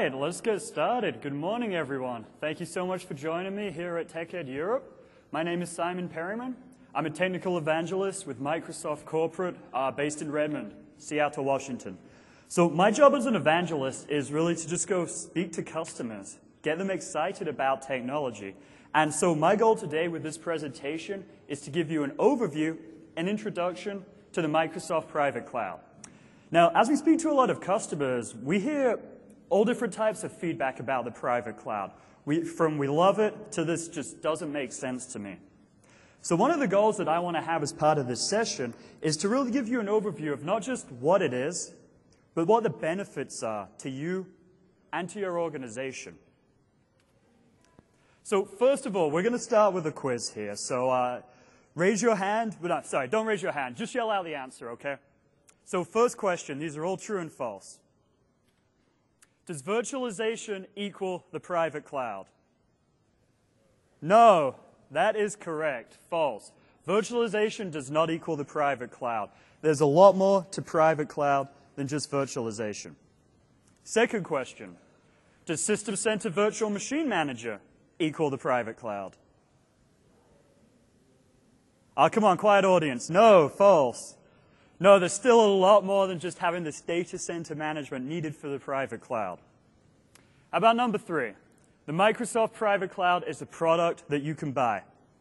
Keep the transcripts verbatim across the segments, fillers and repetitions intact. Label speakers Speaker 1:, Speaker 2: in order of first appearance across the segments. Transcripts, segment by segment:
Speaker 1: right, let's get started. Good morning, everyone. Thank you so much for joining me here at TechEd Europe. My name is Simon Perryman. I'm a technical evangelist with Microsoft Corporate uh, based in Redmond, Seattle, Washington. So my job as an evangelist is really to just go speak to customers, get them excited about technology. And so my goal today with this presentation is to give you an overview, an introduction to the Microsoft Private Cloud. Now, as we speak to a lot of customers, we hear all different types of feedback about the private cloud. We, from we love it to this just doesn't make sense to me. So one of the goals that I want to have as part of this session is to really give you an overview of not just what it is, but what the benefits are to you and to your organization. So first of all, we're going to start with a quiz here. So uh, raise your hand. But no, sorry, don't raise your hand. Just yell out the answer, okay? So first question, these are all true and false. Does virtualization equal the private cloud? No, that is correct. False. Virtualization does not equal the private cloud. There's a lot more to private cloud than just virtualization. Second question, does System Center Virtual Machine Manager equal the private cloud? Oh, come on, quiet audience. No, false. No, there's still a lot more than just having this data center management needed for the private cloud. How about number three? The Microsoft Private Cloud is a product that you can buy.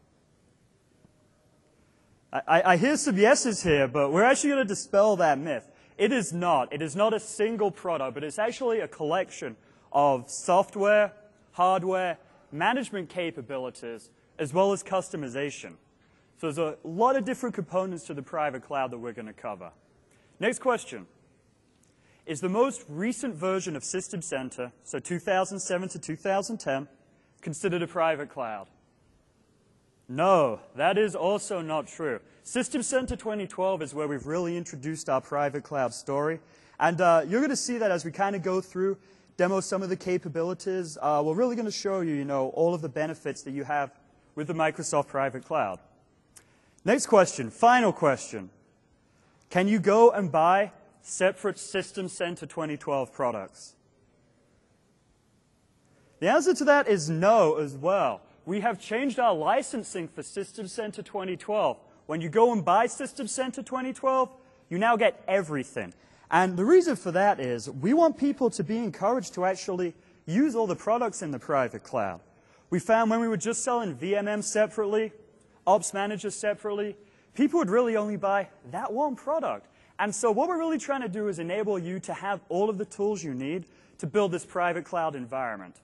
Speaker 1: I, I hear some yeses here, but we're actually going to dispel that myth. It is not. It is not a single product, but it's actually a collection of software, hardware, management capabilities, as well as customization. So there's a lot of different components to the private cloud that we're going to cover. Next question. Is the most recent version of System Center, so two thousand seven to two thousand ten, considered a private cloud? No, that is also not true. System Center twenty twelve is where we've really introduced our private cloud story. And uh, you're going to see that as we kind of go through, demo some of the capabilities. Uh, we're really going to show you, you know, all of the benefits that you have with the Microsoft Private Cloud. Next question, final question. Can you go and buy separate System Center twenty twelve products? The answer to that is no as well. We have changed our licensing for System Center twenty twelve. When you go and buy System Center twenty twelve, you now get everything. And the reason for that is we want people to be encouraged to actually use all the products in the private cloud. We found when we were just selling V M M separately, Ops Manager separately, people would really only buy that one product. And so what we're really trying to do is enable you to have all of the tools you need to build this private cloud environment.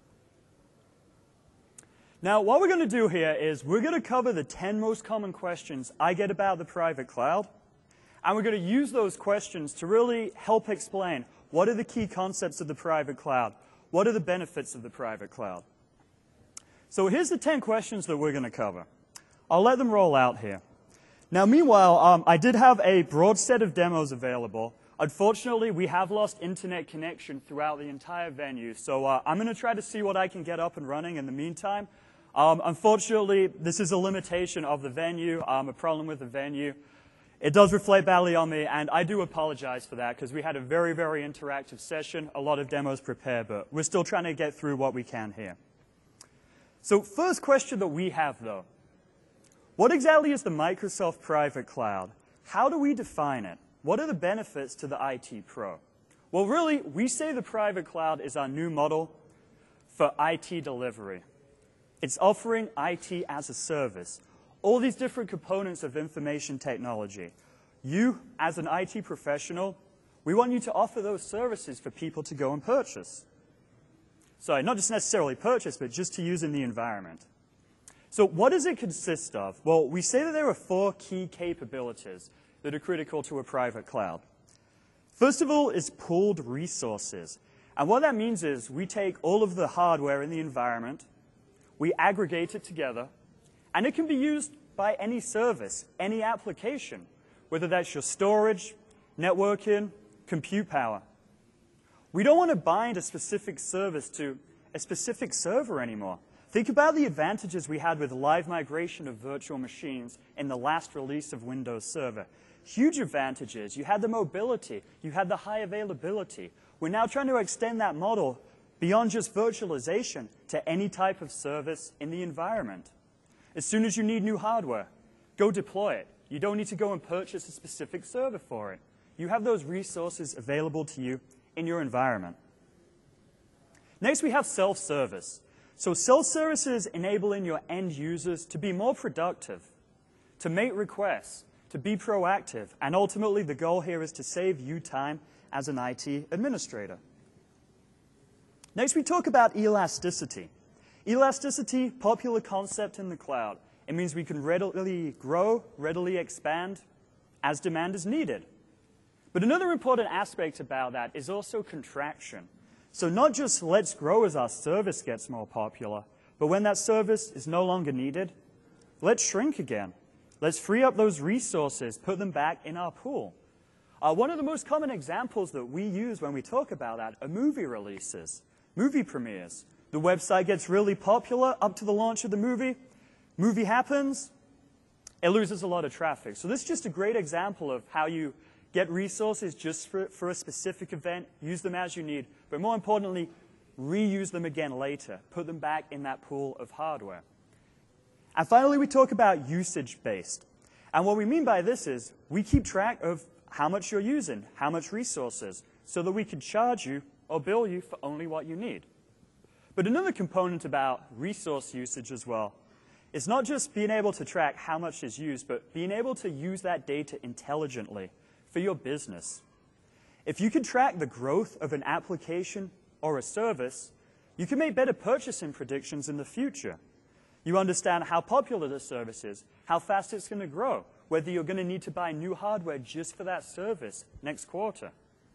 Speaker 1: Now, what we're going to do here is we're going to cover the ten most common questions I get about the private cloud, and we're going to use those questions to really help explain what are the key concepts of the private cloud, what are the benefits of the private cloud. So here's the ten questions that we're going to cover. I'll let them roll out here. Now, meanwhile, um, I did have a broad set of demos available. Unfortunately, we have lost internet connection throughout the entire venue, so uh, I'm going to try to see what I can get up and running in the meantime. Um, unfortunately, this is a limitation of the venue, um, a problem with the venue. It does reflect badly on me, and I do apologize for that, because we had a very, very interactive session, a lot of demos prepared, but we're still trying to get through what we can here. So first question that we have, though. What exactly is the Microsoft Private Cloud? How do we define it? What are the benefits to the I T pro? Well, really, we say the private cloud is our new model for I T delivery. It's offering I T as a service. All these different components of information technology. You, as an I T professional, we want you to offer those services for people to go and purchase. Sorry, not just necessarily purchase, but just to use in the environment. So what does it consist of? Well, we say that there are four key capabilities that are critical to a private cloud. First of all is pooled resources. And what that means is we take all of the hardware in the environment, we aggregate it together, and it can be used by any service, any application, whether that's your storage, networking, compute power. We don't want to bind a specific service to a specific server anymore. Think about the advantages we had with live migration of virtual machines in the last release of Windows Server. Huge advantages. You had the mobility. You had the high availability. We're now trying to extend that model beyond just virtualization to any type of service in the environment. As soon as you need new hardware, go deploy it. You don't need to go and purchase a specific server for it. You have those resources available to you in your environment. Next, we have self-service. So self-service is enabling your end users to be more productive, to make requests, to be proactive, and ultimately the goal here is to save you time as an I T administrator. Next, we talk about elasticity. Elasticity, popular concept in the cloud. It means we can readily grow, readily expand as demand is needed. But another important aspect about that is also contraction. So not just let's grow as our service gets more popular, but when that service is no longer needed, let's shrink again. Let's free up those resources, put them back in our pool. Uh, one of the most common examples that we use when we talk about that are movie releases, movie premieres. The website gets really popular up to the launch of the movie. Movie happens, it loses a lot of traffic. So this is just a great example of how you get resources just for, for a specific event, use them as you need, but more importantly, reuse them again later, put them back in that pool of hardware. And finally, we talk about usage-based. And what we mean by this is we keep track of how much you're using, how much resources, so that we can charge you or bill you for only what you need. But another component about resource usage as well is not just being able to track how much is used, but being able to use that data intelligently for your business. If you can track the growth of an application or a service, you can make better purchasing predictions in the future. You understand how popular the service is, how fast it's going to grow, whether you're going to need to buy new hardware just for that service next quarter.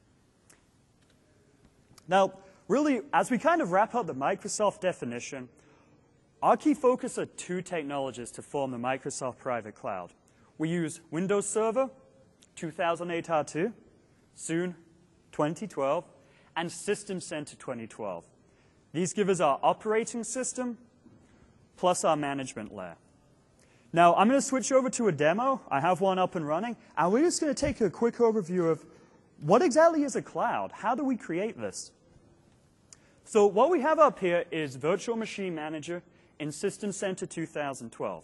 Speaker 1: Now, really, as we kind of wrap up the Microsoft definition, our key focus are two technologies to form the Microsoft Private Cloud. We use Windows Server, two thousand eight R two, soon twenty twelve, and System Center twenty twelve. These give us our operating system plus our management layer. Now, I'm going to switch over to a demo. I have one up and running, and we're just going to take a quick overview of what exactly is a cloud? How do we create this? So what we have up here is Virtual Machine Manager in System Center two thousand twelve.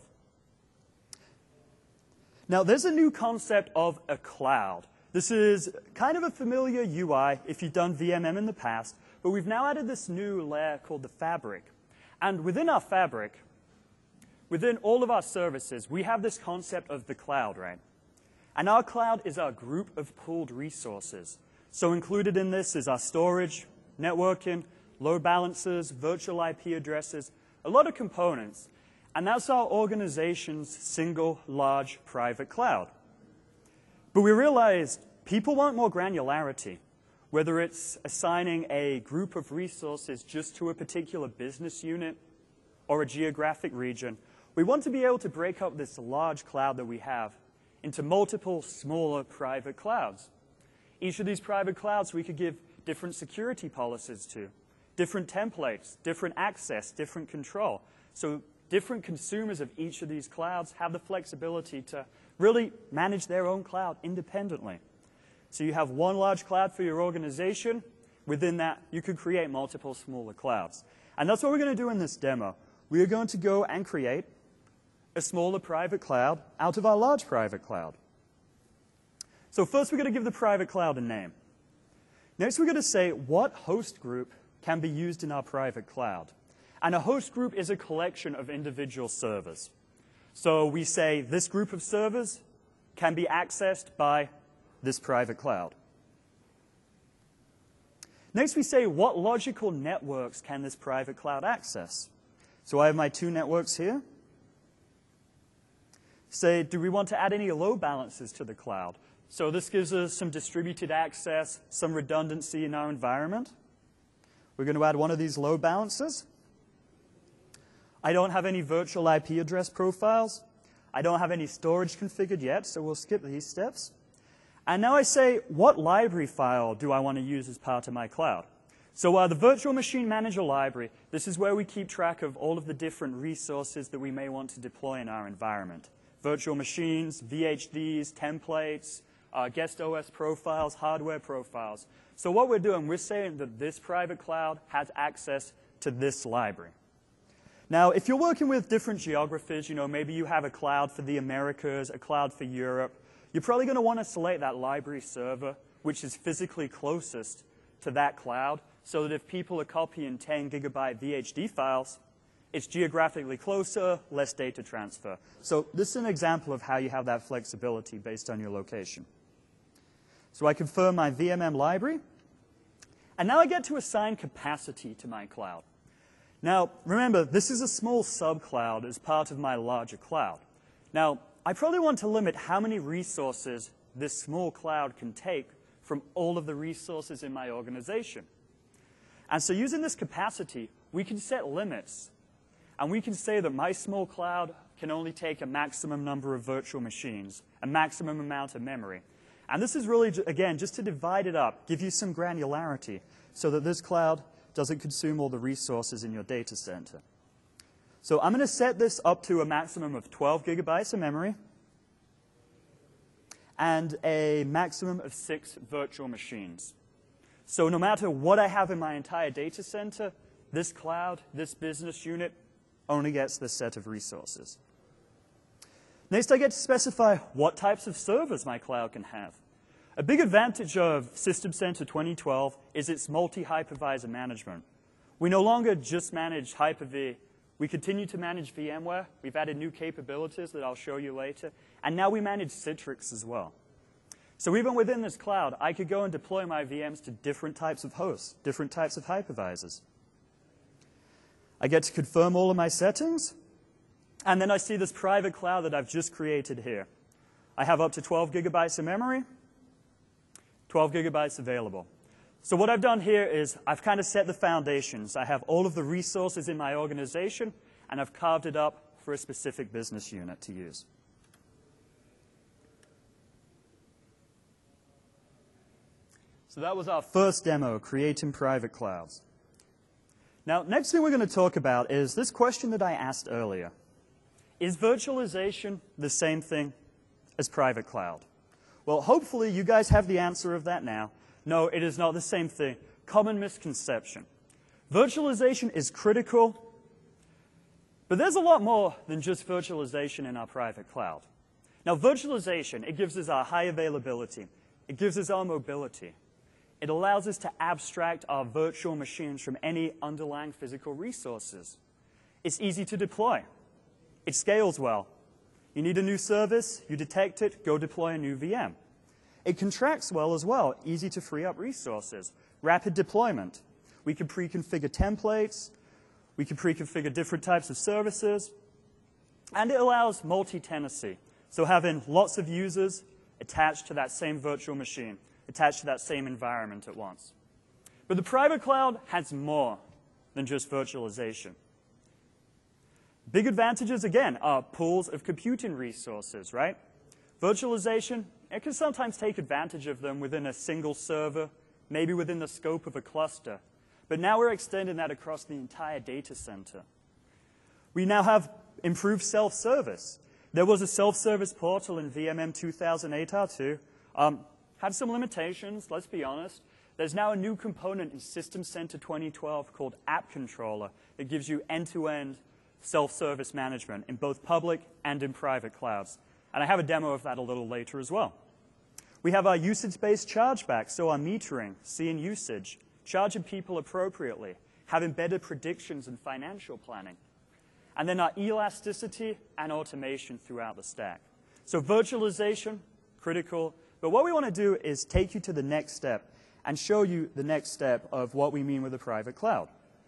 Speaker 1: Now, there's a new concept of a cloud. This is kind of a familiar U I if you've done V M M in the past, but we've now added this new layer called the Fabric. And within our Fabric, within all of our services, we have this concept of the cloud, right? And our cloud is our group of pooled resources. So included in this is our storage, networking, load balancers, virtual I P addresses, a lot of components. And that's our organization's single large private cloud. But we realized people want more granularity, whether it's assigning a group of resources just to a particular business unit or a geographic region. We want to be able to break up this large cloud that we have into multiple smaller private clouds. Each of these private clouds we could give different security policies to, different templates, different access, different control. So different consumers of each of these clouds have the flexibility to really manage their own cloud independently. So you have one large cloud for your organization. Within that, you could create multiple smaller clouds. And that's what we're going to do in this demo. We are going to go and create a smaller private cloud out of our large private cloud. So first, we're going to give the private cloud a name. Next, we're going to say what host group can be used in our private cloud. And a host group is a collection of individual servers. So we say this group of servers can be accessed by this private cloud. Next, we say what logical networks can this private cloud access. So I have my two networks here. Say, do we want to add any load balancers to the cloud? So this gives us some distributed access, some redundancy in our environment. We're going to add one of these load balancers. I don't have any virtual I P address profiles. I don't have any storage configured yet, so we'll skip these steps. And now I say, what library file do I want to use as part of my cloud? So uh, the Virtual Machine Manager library, this is where we keep track of all of the different resources that we may want to deploy in our environment. Virtual machines, V H Ds, templates, uh, guest O S profiles, hardware profiles. So what we're doing, we're saying that this private cloud has access to this library. Now, if you're working with different geographies, you know, maybe you have a cloud for the Americas, a cloud for Europe, you're probably going to want to select that library server, which is physically closest to that cloud, so that if people are copying ten gigabyte V H D files, it's geographically closer, less data transfer. So this is an example of how you have that flexibility based on your location. So I confirm my V M M library, and now I get to assign capacity to my cloud. Now, remember, this is a small sub-cloud as part of my larger cloud. Now, I probably want to limit how many resources this small cloud can take from all of the resources in my organization. And so using this capacity, we can set limits. And we can say that my small cloud can only take a maximum number of virtual machines, a maximum amount of memory. And this is really, again, just to divide it up, give you some granularity, so that this cloud doesn't consume all the resources in your data center. So I'm going to set this up to a maximum of twelve gigabytes of memory and a maximum of six virtual machines. So no matter what I have in my entire data center, this cloud, this business unit, only gets this set of resources. Next, I get to specify what types of servers my cloud can have. A big advantage of System Center twenty twelve is its multi-hypervisor management. We no longer just manage Hyper-V. We continue to manage VMware. We've added new capabilities that I'll show you later. And now we manage Citrix as well. So even within this cloud, I could go and deploy my V Ms to different types of hosts, different types of hypervisors. I get to confirm all of my settings. And then I see this private cloud that I've just created here. I have up to twelve gigabytes of memory, twelve gigabytes available. So what I've done here is I've kind of set the foundations. I have all of the resources in my organization, and I've carved it up for a specific business unit to use. So that was our first demo, creating private clouds. Now, next thing we're going to talk about is this question that I asked earlier. Is virtualization the same thing as private cloud? Well, hopefully you guys have the answer of that now. No, it is not the same thing. Common misconception. Virtualization is critical, but there's a lot more than just virtualization in our private cloud. Now, virtualization, it gives us our high availability. It gives us our mobility. It allows us to abstract our virtual machines from any underlying physical resources. It's easy to deploy. It scales well. You need a new service, you detect it, go deploy a new V M. It contracts well as well, easy to free up resources. Rapid deployment. We can pre-configure templates, we can pre-configure different types of services, and it allows multi-tenancy. So having lots of users attached to that same virtual machine, attached to that same environment at once. But the private cloud has more than just virtualization. Big advantages, again, are pools of computing resources, right? Virtualization, it can sometimes take advantage of them within a single server, maybe within the scope of a cluster. But now we're extending that across the entire data center. We now have improved self-service. There was a self-service portal in V M M two thousand eight R two. Um, had some limitations, let's be honest. There's now a new component in System Center twenty twelve called App Controller that gives you end-to-end self-service management in both public and in private clouds. And I have a demo of that a little later as well. We have our usage-based chargeback, so our metering, seeing usage, charging people appropriately, having better predictions and financial planning. And then our elasticity and automation throughout the stack. So virtualization, critical. But what we want to do is take you to the next step and show you the next step of what we mean with a private cloud.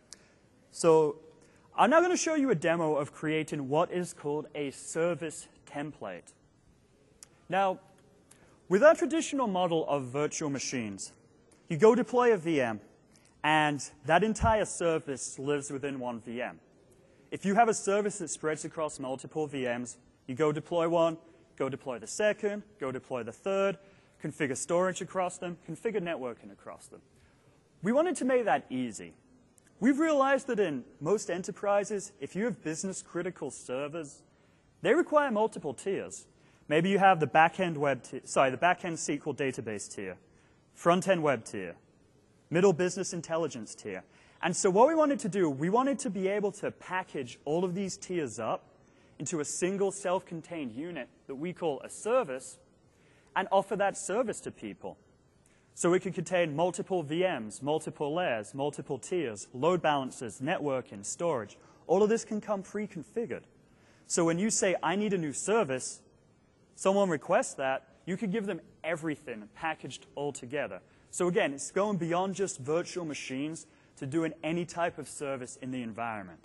Speaker 1: So I'm now going to show you a demo of creating what is called a service template. Now, with our traditional model of virtual machines, you go deploy a V M, and that entire service lives within one V M. If you have a service that spreads across multiple V Ms, you go deploy one, go deploy the second, go deploy the third, configure storage across them, configure networking across them. We wanted to make that easy. We've realized that in most enterprises, if you have business-critical servers, they require multiple tiers. Maybe you have the backend web tier, sorry, the backend S Q L database tier, front-end web tier, middle business intelligence tier. And so what we wanted to do, we wanted to be able to package all of these tiers up into a single self-contained unit that we call a service and offer that service to people. So it could contain multiple V Ms, multiple layers, multiple tiers, load balancers, networking, storage. All of this can come pre-configured. So when you say, I need a new service, someone requests that, you could give them everything packaged all together. So again, it's going beyond just virtual machines to doing any type of service in the environment.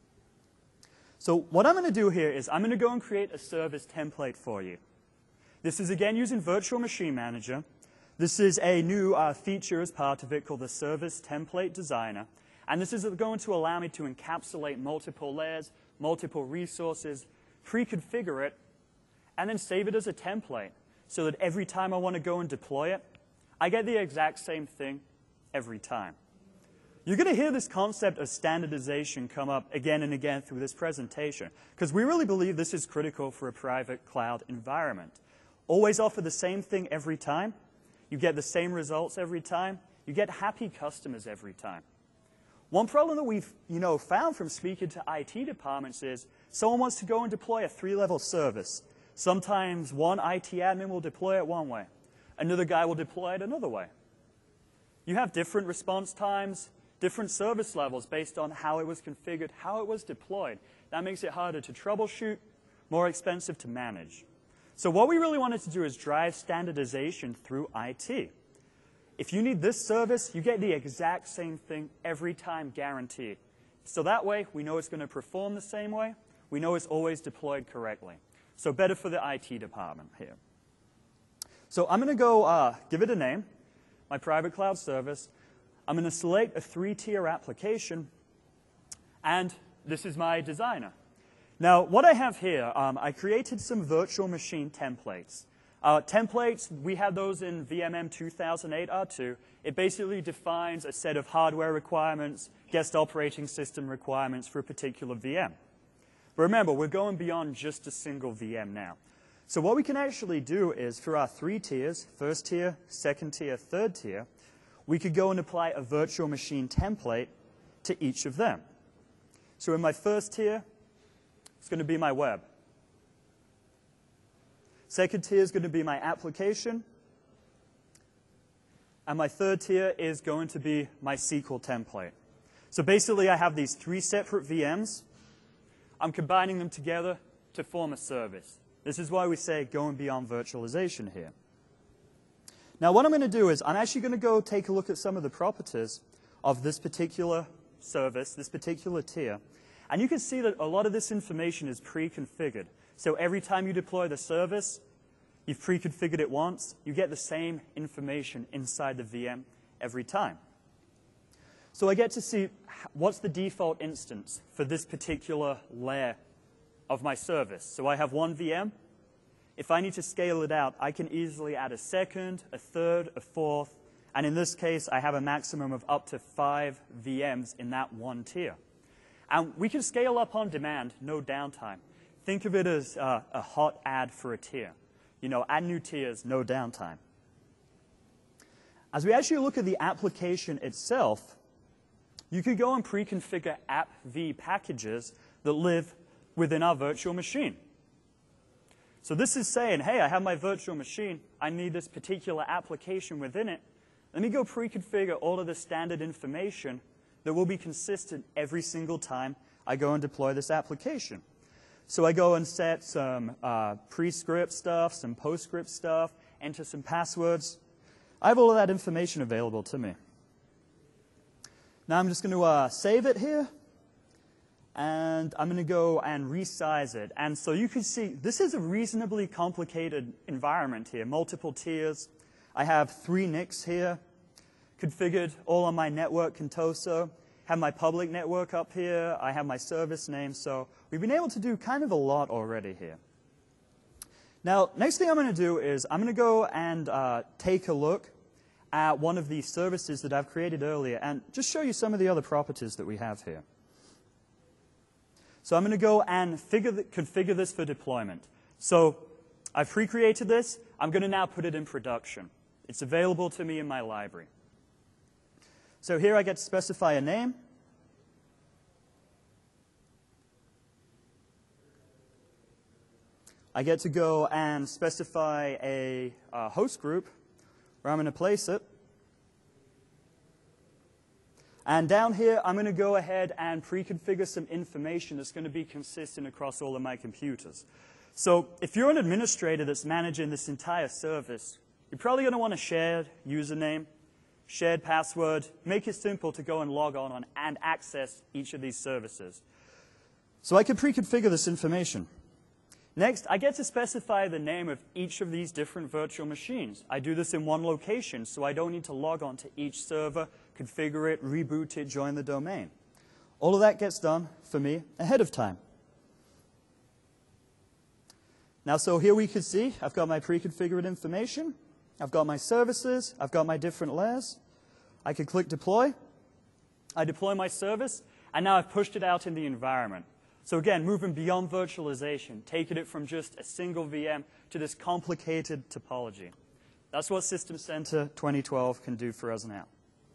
Speaker 1: So what I'm going to do here is I'm going to go and create a service template for you. This is again using Virtual Machine Manager. This is a new uh, feature as part of it called the Service Template Designer. And this is going to allow me to encapsulate multiple layers, multiple resources, pre-configure it, and then save it as a template so that every time I want to go and deploy it, I get the exact same thing every time. You're going to hear this concept of standardization come up again and again through this presentation because we really believe this is critical for a private cloud environment. Always offer the same thing every time. You get the same results every time. You get happy customers every time. One problem that we've you know, found from speaking to I T departments is someone wants to go and deploy a three-level service. Sometimes one I T admin will deploy it one way. Another guy will deploy it another way. You have different response times, different service levels based on how it was configured, how it was deployed. That makes it harder to troubleshoot, more expensive to manage. So what we really wanted to do is drive standardization through I T. If you need this service, you get the exact same thing every time, guaranteed. So that way, we know it's going to perform the same way. We know it's always deployed correctly. So better for the I T department here. So I'm going to go uh, give it a name, my private cloud service. I'm going to select a three-tier application, and this is my designer. Now, what I have here, um, I created some virtual machine templates. Uh, templates, we had those in V M M two thousand eight R two. It basically defines a set of hardware requirements, guest operating system requirements for a particular V M. But remember, we're going beyond just a single V M now. So what we can actually do is, for our three tiers, first tier, second tier, third tier, we could go and apply a virtual machine template to each of them. So in my first tier, it's going to be my web. Second tier is going to be my application. And my third tier is going to be my S Q L template. So basically, I have these three separate V Ms. I'm combining them together to form a service. This is why we say going beyond virtualization here. Now, what I'm going to do is I'm actually going to go take a look at some of the properties of this particular service, this particular tier. And you can see that a lot of this information is pre-configured. So every time you deploy the service, you've pre-configured it once, you get the same information inside the V M every time. So I get to see what's the default instance for this particular layer of my service. So I have one V M. If I need to scale it out, I can easily add a second, a third, a fourth, and in this case, I have a maximum of up to five V Ms in that one tier. And we can scale up on demand, no downtime. Think of it as uh, a hot ad for a tier. You know, add new tiers, no downtime. As we actually look at the application itself, you could go and pre-configure app v packages that live within our virtual machine. So this is saying, hey, I have my virtual machine. I need this particular application within it. Let me go pre-configure all of the standard information that will be consistent every single time I go and deploy this application. So I go and set some uh, pre-script stuff, some post-script stuff, enter some passwords. I have all of that information available to me. Now I'm just going to uh, save it here, and I'm going to go and resize it. And so you can see this is a reasonably complicated environment here, multiple tiers. I have three N I Cs here, configured all on my network Contoso. Have my public network up here. I have my service name. So we've been able to do kind of a lot already here. Now, next thing I'm going to do is I'm going to go and uh, take a look at one of the services that I've created earlier and just show you some of the other properties that we have here. So I'm going to go and figure the, configure this for deployment. So I've pre-created this. I'm going to now put it in production. It's available to me in my library. So here I get to specify a name. I get to go and specify a uh, host group where I'm going to place it. And down here, I'm going to go ahead and pre-configure some information that's going to be consistent across all of my computers. So if you're an administrator that's managing this entire service, you're probably going to want a shared username, shared password, make it simple to go and log on, on and access each of these services. So I can pre-configure this information. Next, I get to specify the name of each of these different virtual machines. I do this in one location, so I don't need to log on to each server, configure it, reboot it, join the domain. All of that gets done for me ahead of time. Now, so here we can see I've got my pre-configured information. I've got my services. I've got my different layers. I can click deploy. I deploy my service, and now I've pushed it out in the environment. So again, moving beyond virtualization, taking it from just a single V M to this complicated topology. That's what System Center twenty twelve can do for us now.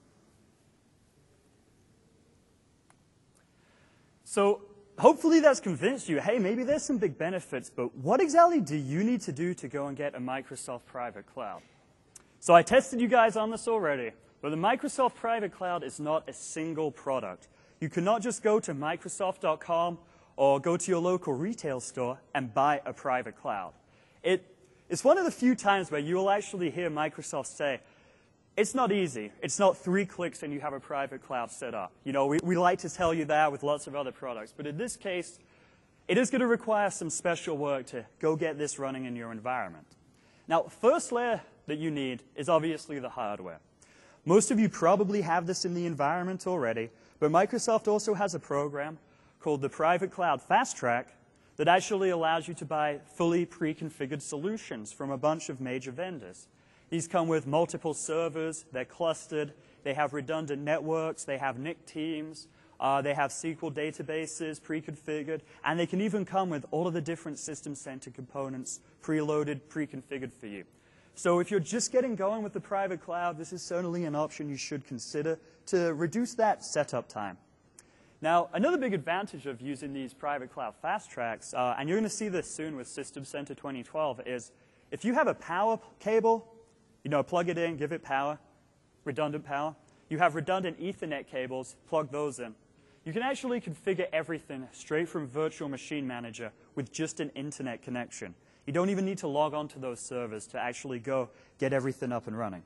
Speaker 1: So hopefully that's convinced you, hey, maybe there's some big benefits, but what exactly do you need to do to go and get a Microsoft private cloud? So I tested you guys on this already, but the Microsoft private cloud is not a single product. You cannot just go to Microsoft dot com or go to your local retail store and buy a private cloud. It, it's one of the few times where you will actually hear Microsoft say, it's not easy. It's not three clicks and you have a private cloud set up. You know, we, we like to tell you that with lots of other products, but in this case, it is going to require some special work to go get this running in your environment. Now, first layer that you need is obviously the hardware. Most of you probably have this in the environment already, but Microsoft also has a program called the Private Cloud Fast Track that actually allows you to buy fully pre-configured solutions from a bunch of major vendors. These come with multiple servers, they're clustered, they have redundant networks, they have N I C teams, uh, they have S Q L databases pre-configured, and they can even come with all of the different System Center components preloaded, pre-configured for you. So if you're just getting going with the private cloud, this is certainly an option you should consider to reduce that setup time. Now, another big advantage of using these private cloud fast tracks, uh, and you're going to see this soon with System Center twenty twelve, is if you have a power cable, you know, plug it in, give it power, redundant power. You have redundant Ethernet cables, plug those in. You can actually configure everything straight from Virtual Machine Manager with just an internet connection. You don't even need to log on to those servers to actually go get everything up and running.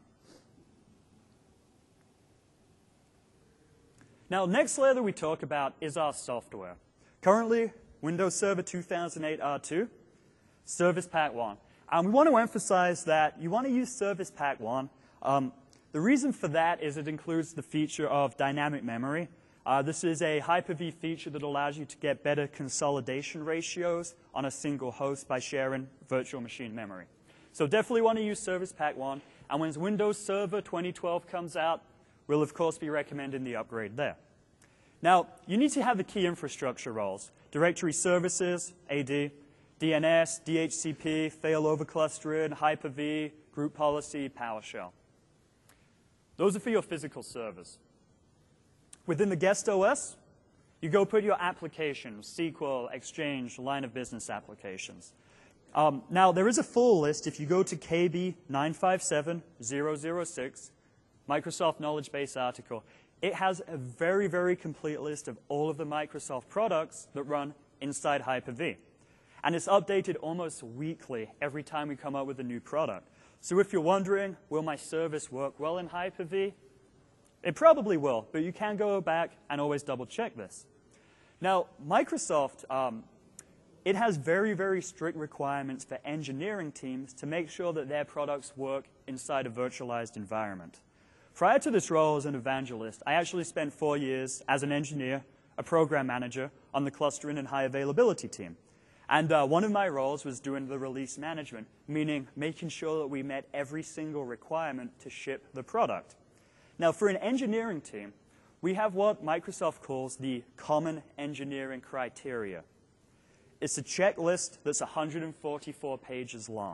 Speaker 1: Now, next layer that we talk about is our software. Currently, Windows Server two thousand eight R two, Service Pack one. And we want to emphasize that you want to use Service Pack one. Um, the reason for that is it includes the feature of dynamic memory. Uh, this is a Hyper-V feature that allows you to get better consolidation ratios on a single host by sharing virtual machine memory. So definitely want to use Service Pack one. And when Windows Server twenty twelve comes out, we'll of course be recommending the upgrade there. Now, you need to have the key infrastructure roles: Directory Services, A D, D N S, D H C P, failover clustering, Hyper-V, Group Policy, PowerShell. Those are for your physical servers. Within the guest O S, you go put your applications: S Q L, Exchange, line of business applications. Um, now, there is a full list if you go to K B nine five seven zero zero six, Microsoft Knowledge Base article. It has a very, very complete list of all of the Microsoft products that run inside Hyper-V. And it's updated almost weekly every time we come up with a new product. So if you're wondering, will my service work well in Hyper-V? It probably will, but you can go back and always double check this. Now, Microsoft, um, it has very, very strict requirements for engineering teams to make sure that their products work inside a virtualized environment. Prior to this role as an evangelist, I actually spent four years as an engineer, a program manager, on the clustering and high availability team. And uh, one of my roles was doing the release management, meaning making sure that we met every single requirement to ship the product. Now, for an engineering team, we have what Microsoft calls the Common Engineering Criteria. It's a checklist that's one hundred forty-four pages long.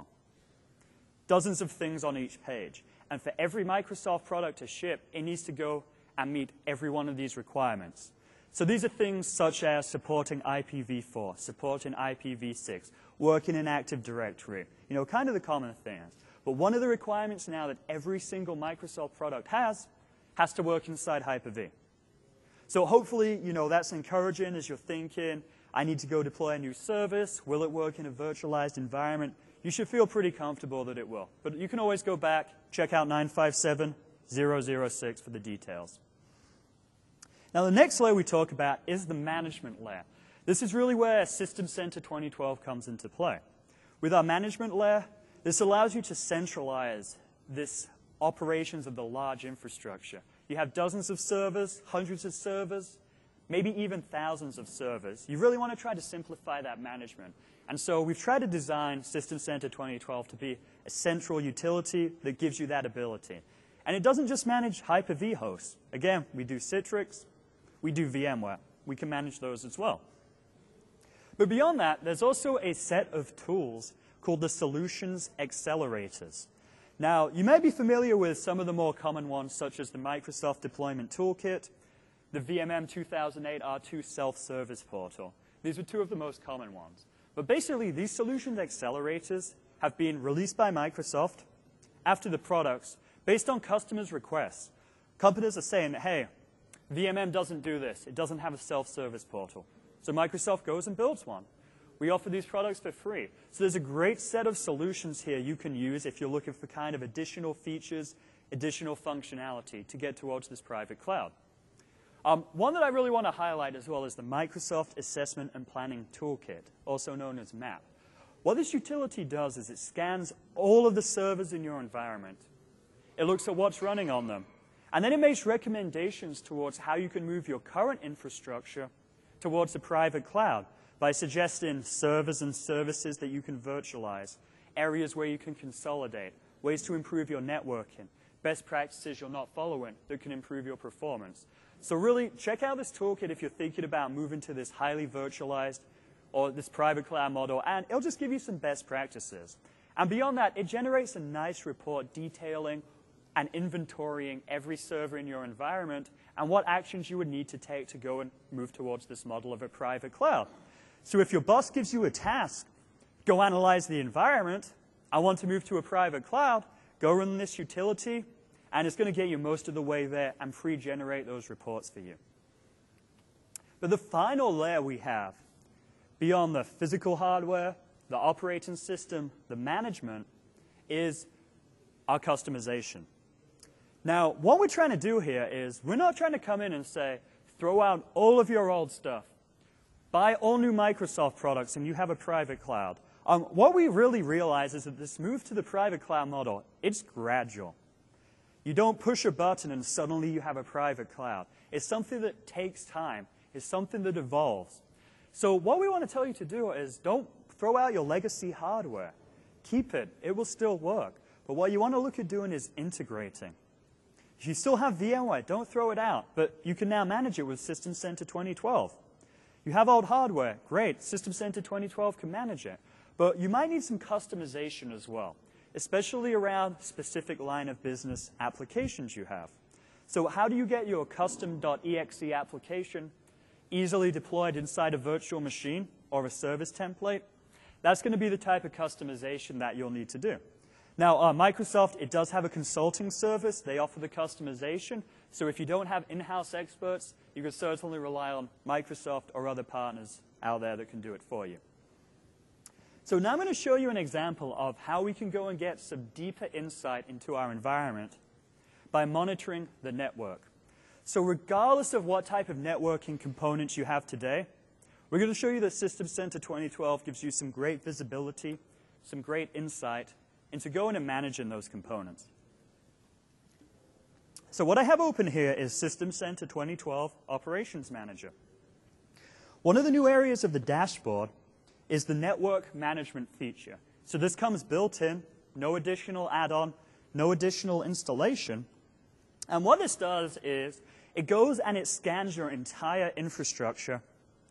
Speaker 1: Dozens of things on each page. And for every Microsoft product to ship, it needs to go and meet every one of these requirements. So these are things such as supporting I P v four, supporting I P v six, working in Active Directory, you know, kind of the common things. But one of the requirements now that every single Microsoft product has, has to work inside Hyper-V. So hopefully, you know, that's encouraging as you're thinking, I need to go deploy a new service. Will it work in a virtualized environment? You should feel pretty comfortable that it will. But you can always go back, check out nine five seven zero zero six for the details. Now, the next layer we talk about is the management layer. This is really where System Center twenty twelve comes into play. With our management layer, this allows you to centralize this operations of the large infrastructure. You have dozens of servers, hundreds of servers, maybe even thousands of servers. You really want to try to simplify that management. And so we've tried to design System Center twenty twelve to be a central utility that gives you that ability. And it doesn't just manage Hyper-V hosts. Again, we do Citrix, we do VMware. We can manage those as well. But beyond that, there's also a set of tools called the Solutions Accelerators. Now, you may be familiar with some of the more common ones, such as the Microsoft Deployment Toolkit, the V M M two thousand eight R two Self-Service Portal. These are two of the most common ones. But basically, these Solutions Accelerators have been released by Microsoft after the products based on customers' requests. Companies are saying, hey, V M M doesn't do this. It doesn't have a self-service portal. So Microsoft goes and builds one. We offer these products for free. So there's a great set of solutions here you can use if you're looking for kind of additional features, additional functionality to get towards this private cloud. Um, one that I really want to highlight as well is the Microsoft Assessment and Planning Toolkit, also known as MAP. What this utility does is it scans all of the servers in your environment. It looks at what's running on them. And then it makes recommendations towards how you can move your current infrastructure towards the private cloud by suggesting servers and services that you can virtualize, areas where you can consolidate, ways to improve your networking, best practices you're not following that can improve your performance. So really, check out this toolkit if you're thinking about moving to this highly virtualized or this private cloud model, and it'll just give you some best practices. And beyond that, it generates a nice report detailing and inventorying every server in your environment and what actions you would need to take to go and move towards this model of a private cloud. So if your boss gives you a task, go analyze the environment, I want to move to a private cloud, go run this utility, and it's going to get you most of the way there and pre-generate those reports for you. But the final layer we have, beyond the physical hardware, the operating system, the management, is our customization. Now, what we're trying to do here is we're not trying to come in and say, throw out all of your old stuff, buy all new Microsoft products, and you have a private cloud. Um, what we really realize is that this move to the private cloud model, it's gradual. You don't push a button and suddenly you have a private cloud. It's something that takes time. It's something that evolves. So what we want to tell you to do is don't throw out your legacy hardware. Keep it. It will still work. But what you want to look at doing is integrating. If you still have VMware, don't throw it out. But you can now manage it with System Center twenty twelve. You have old hardware. Great. System Center twenty twelve can manage it. But you might need some customization as well, especially around specific line of business applications you have. So how do you get your custom.exe application easily deployed inside a virtual machine or a service template? That's going to be the type of customization that you'll need to do. Now, uh, Microsoft, it does have a consulting service. They offer the customization. So if you don't have in-house experts, you can certainly rely on Microsoft or other partners out there that can do it for you. So now I'm going to show you an example of how we can go and get some deeper insight into our environment by monitoring the network. So regardless of what type of networking components you have today, we're going to show you that System Center twenty twelve gives you some great visibility, some great insight into going and managing those components. So what I have open here is System Center twenty twelve Operations Manager. One of the new areas of the dashboard is the network management feature. So this comes built in, no additional add-on, no additional installation. And what this does is it goes and it scans your entire infrastructure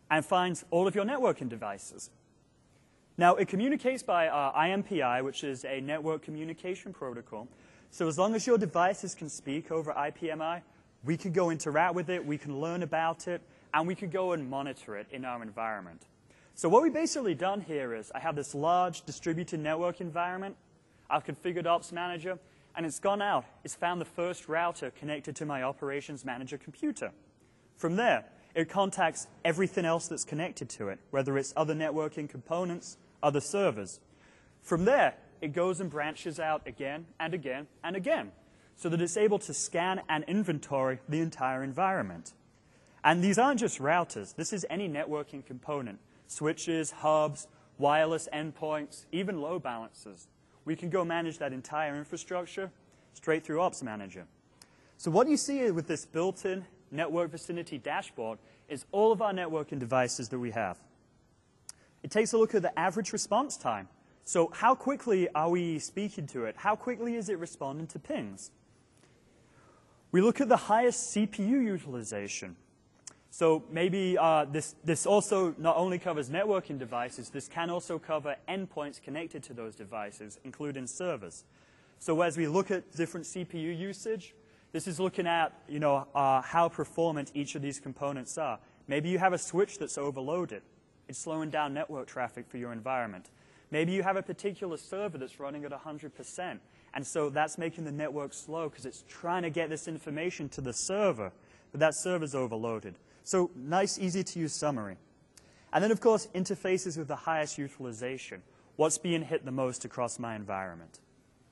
Speaker 1: and finds all of your networking devices. Now, it communicates by uh, I M P I, which is a network communication protocol. So as long as your devices can speak over I P M I, we can go interact with it, we can learn about it, and we can go and monitor it in our environment. So what we've basically done here is I have this large distributed network environment. I've configured Ops Manager, and it's gone out. It's found the first router connected to my Operations Manager computer. From there, it contacts everything else that's connected to it, whether it's other networking components, other servers. From there, it goes and branches out again and again and again, so that it's able to scan and inventory the entire environment. And these aren't just routers. This is any networking component. Switches, hubs, wireless endpoints, even load balancers. We can go manage that entire infrastructure straight through Ops Manager. So what you see with this built-in network vicinity dashboard is all of our networking devices that we have. It takes a look at the average response time. So how quickly are we speaking to it? How quickly is it responding to pings? We look at the highest C P U utilization. So maybe uh, this, this also not only covers networking devices, this can also cover endpoints connected to those devices, including servers. So as we look at different C P U usage, this is looking at you know, uh, how performant each of these components are. Maybe you have a switch that's overloaded. It's slowing down network traffic for your environment. Maybe you have a particular server that's running at one hundred percent, and so that's making the network slow because it's trying to get this information to the server, but that server's overloaded. So nice, easy-to-use summary. And then, of course, interfaces with the highest utilization. What's being hit the most across my environment?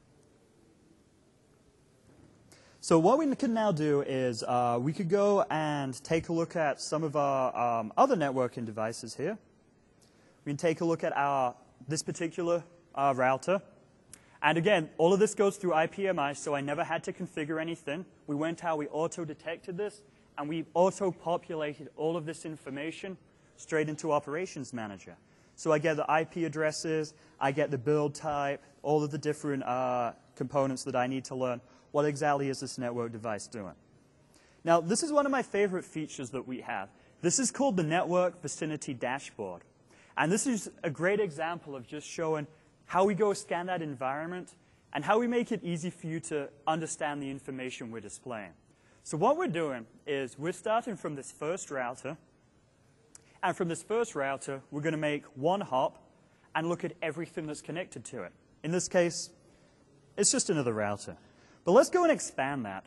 Speaker 1: So what we can now do is uh, we could go and take a look at some of our um, other networking devices here. We can take a look at our, this particular uh, router. And again, all of this goes through I P M I, so I never had to configure anything. We went out, we auto-detected this, and we auto-populated all of this information straight into Operations Manager. So I get the I P addresses, I get the build type, all of the different uh, components that I need to learn. What exactly is this network device doing? Now, this is one of my favorite features that we have. This is called the Network Vicinity Dashboard. And this is a great example of just showing how we go scan that environment and how we make it easy for you to understand the information we're displaying. So what we're doing is we're starting from this first router, and from this first router, we're going to make one hop and look at everything that's connected to it. In this case, it's just another router. But let's go and expand that.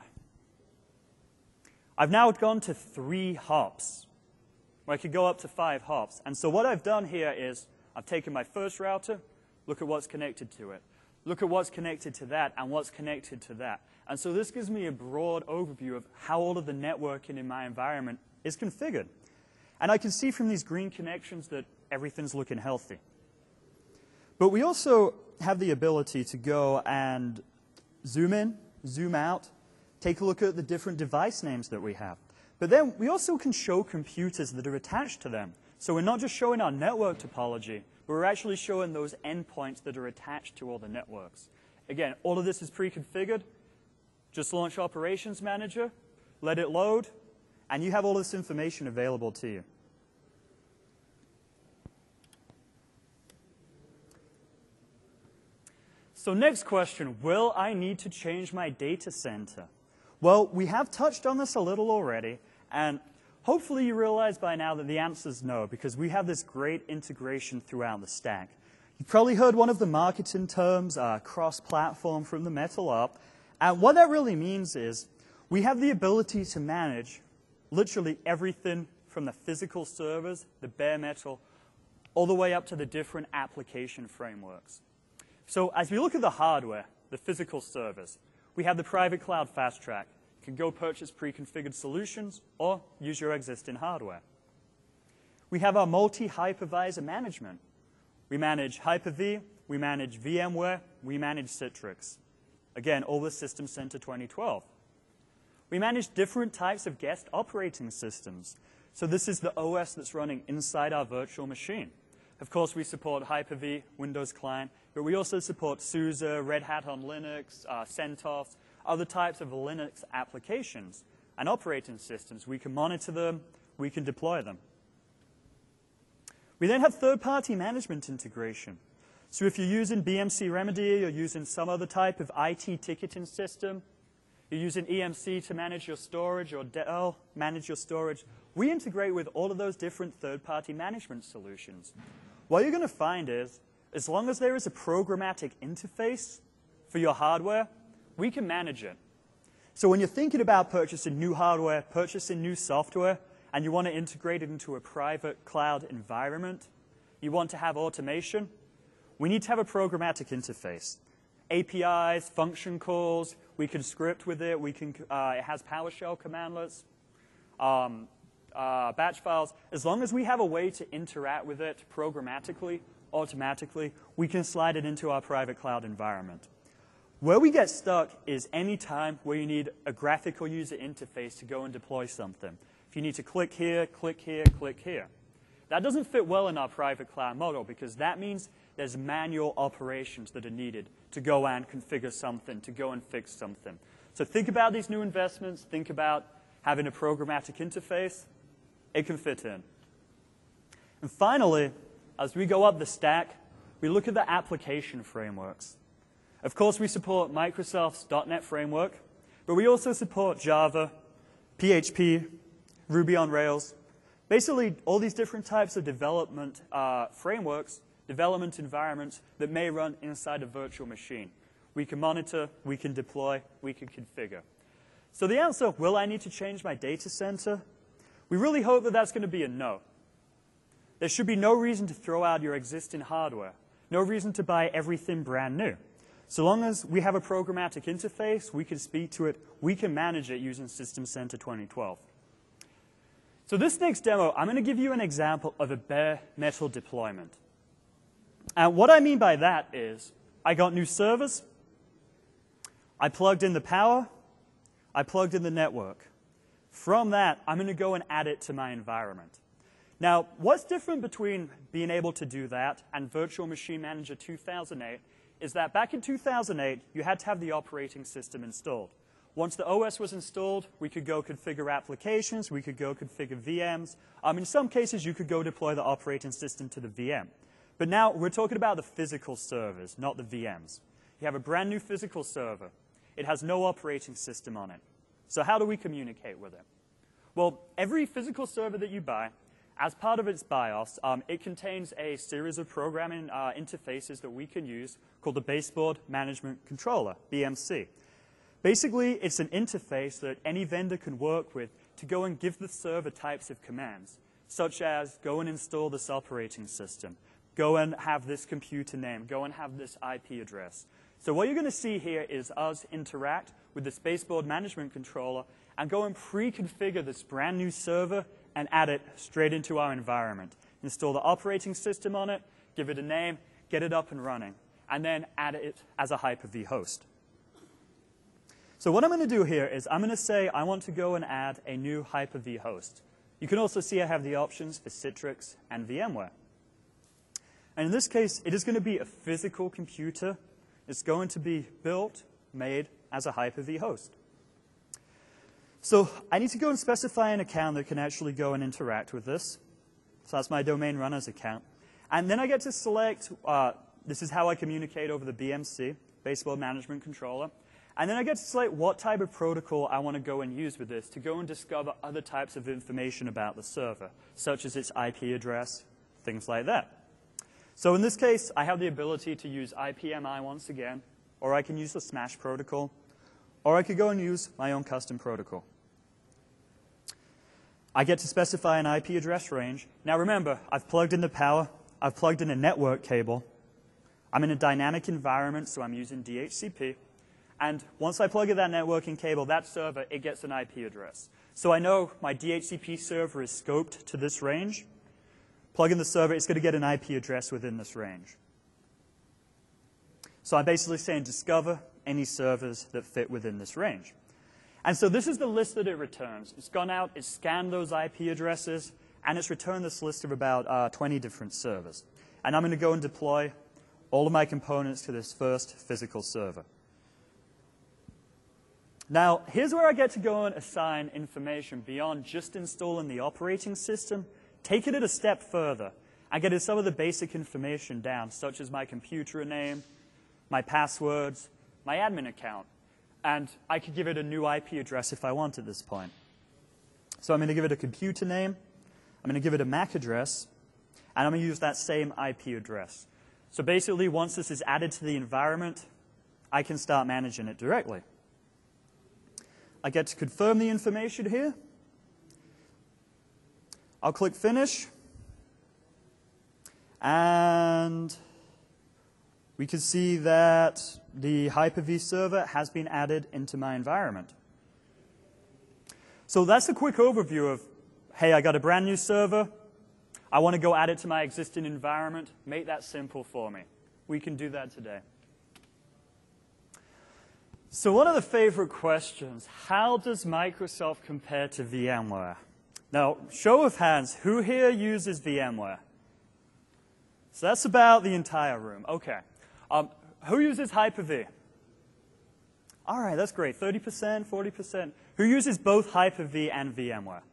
Speaker 1: I've now gone to three hops, where I could go up to five hops. And so what I've done here is I've taken my first router, look at what's connected to it. Look at what's connected to that and what's connected to that. And so this gives me a broad overview of how all of the networking in my environment is configured. And I can see from these green connections that everything's looking healthy. But we also have the ability to go and zoom in, zoom out, take a look at the different device names that we have. But then we also can show computers that are attached to them. So we're not just showing our network topology, but we're actually showing those endpoints that are attached to all the networks. Again, all of this is pre-configured. Just launch Operations Manager, let it load, and you have all this information available to you. So next question, will I need to change my data center? Well, we have touched on this a little already, and hopefully you realize by now that the answer is no, because we have this great integration throughout the stack. You've probably heard one of the marketing terms, uh, cross-platform from the Metal Up, and what that really means is we have the ability to manage literally everything from the physical servers, the bare metal, all the way up to the different application frameworks. So as we look at the hardware, the physical servers, we have the private cloud Fast Track. You can go purchase pre-configured solutions or use your existing hardware. We have our multi-hypervisor management. We manage Hyper-V, we manage VMware, we manage Citrix. Again, all with System Center twenty twelve. We manage different types of guest operating systems. So this is the O S that's running inside our virtual machine. Of course, we support Hyper-V, Windows Client, but we also support SUSE, Red Hat on Linux, uh, CentOS, other types of Linux applications and operating systems. We can monitor them, we can deploy them. We then have third-party management integration. So if you're using B M C Remedy, you're using some other type of I T ticketing system, you're using E M C to manage your storage or Dell manage your storage, we integrate with all of those different third-party management solutions. What you're going to find is, as long as there is a programmatic interface for your hardware, we can manage it. So when you're thinking about purchasing new hardware, purchasing new software, and you want to integrate it into a private cloud environment, you want to have automation, we need to have a programmatic interface. A P Is, function calls, we can script with it, we can, uh, it has PowerShell commandlets, um, uh, batch files. As long as we have a way to interact with it programmatically, automatically, we can slide it into our private cloud environment. Where we get stuck is any time where you need a graphical user interface to go and deploy something. If you need to click here, click here, click here. That doesn't fit well in our private cloud model because that means there's manual operations that are needed to go and configure something, to go and fix something. So think about these new investments. Think about having a programmatic interface. It can fit in. And finally, as we go up the stack, we look at the application frameworks. Of course, we support Microsoft's dot net framework, but we also support Java, P H P, Ruby on Rails, basically all these different types of development uh, frameworks, development environments that may run inside a virtual machine. We can monitor, we can deploy, we can configure. So the answer, will I need to change my data center? We really hope that that's going to be a no. There should be no reason to throw out your existing hardware, no reason to buy everything brand new. So long as we have a programmatic interface, we can speak to it, we can manage it using System Center twenty twelve. So this next demo, I'm going to give you an example of a bare metal deployment. And what I mean by that is, I got new servers, I plugged in the power, I plugged in the network. From that, I'm going to go and add it to my environment. Now, what's different between being able to do that and Virtual Machine Manager two thousand eight is that back in two thousand eight, you had to have the operating system installed. Once the O S was installed, we could go configure applications, we could go configure V Ms. Um, in some cases, you could go deploy the operating system to the V M. But now we're talking about the physical servers, not the V Ms. You have a brand new physical server. It has no operating system on it. So how do we communicate with it? Well, every physical server that you buy, as part of its BIOS, um, it contains a series of programming uh, interfaces that we can use called the Baseboard Management Controller, B M C. Basically, it's an interface that any vendor can work with to go and give the server types of commands, such as go and install this operating system, go and have this computer name, go and have this I P address. So what you're going to see here is us interact with this Baseboard Management Controller and go and pre-configure this brand new server and add it straight into our environment. Install the operating system on it, give it a name, get it up and running, and then add it as a Hyper-V host. So what I'm going to do here is I'm going to say I want to go and add a new Hyper-V host. You can also see I have the options for Citrix and VMware. And in this case, it is going to be a physical computer. It's going to be built, made as a Hyper-V host. So I need to go and specify an account that can actually go and interact with this. So that's my domain runner's account. And then I get to select, uh, this is how I communicate over the B M C, Baseboard Management Controller. And then I get to select what type of protocol I want to go and use with this to go and discover other types of information about the server, such as its I P address, things like that. So in this case, I have the ability to use I P M I once again, or I can use the Smash protocol, or I could go and use my own custom protocol. I get to specify an I P address range. Now remember, I've plugged in the power, I've plugged in a network cable, I'm in a dynamic environment, so I'm using D H C P. And once I plug in that networking cable, that server, it gets an I P address. So I know my D H C P server is scoped to this range. Plug in the server, it's going to get an I P address within this range. So I'm basically saying discover any servers that fit within this range. And so this is the list that it returns. It's gone out, it's scanned those I P addresses, and it's returned this list of about uh, twenty different servers. And I'm going to go and deploy all of my components to this first physical server. Now, here's where I get to go and assign information beyond just installing the operating system, take it a step further. I get some of the basic information down, such as my computer name, my passwords, my admin account. And I could give it a new I P address if I want at this point. So I'm going to give it a computer name, I'm going to give it a M A C address, and I'm going to use that same I P address. So basically, once this is added to the environment, I can start managing it directly. I get to confirm the information here. I'll click Finish. And we can see that the Hyper-V server has been added into my environment. So that's a quick overview of, hey, I got a brand new server. I want to go add it to my existing environment. Make that simple for me. We can do that today. So one of the favorite questions, how does Microsoft compare to VMware? Now, show of hands, who here uses VMware? So that's about the entire room. Okay. Um, who uses Hyper-V? All right, that's great. thirty percent, forty percent. Who uses both Hyper-V and VMware?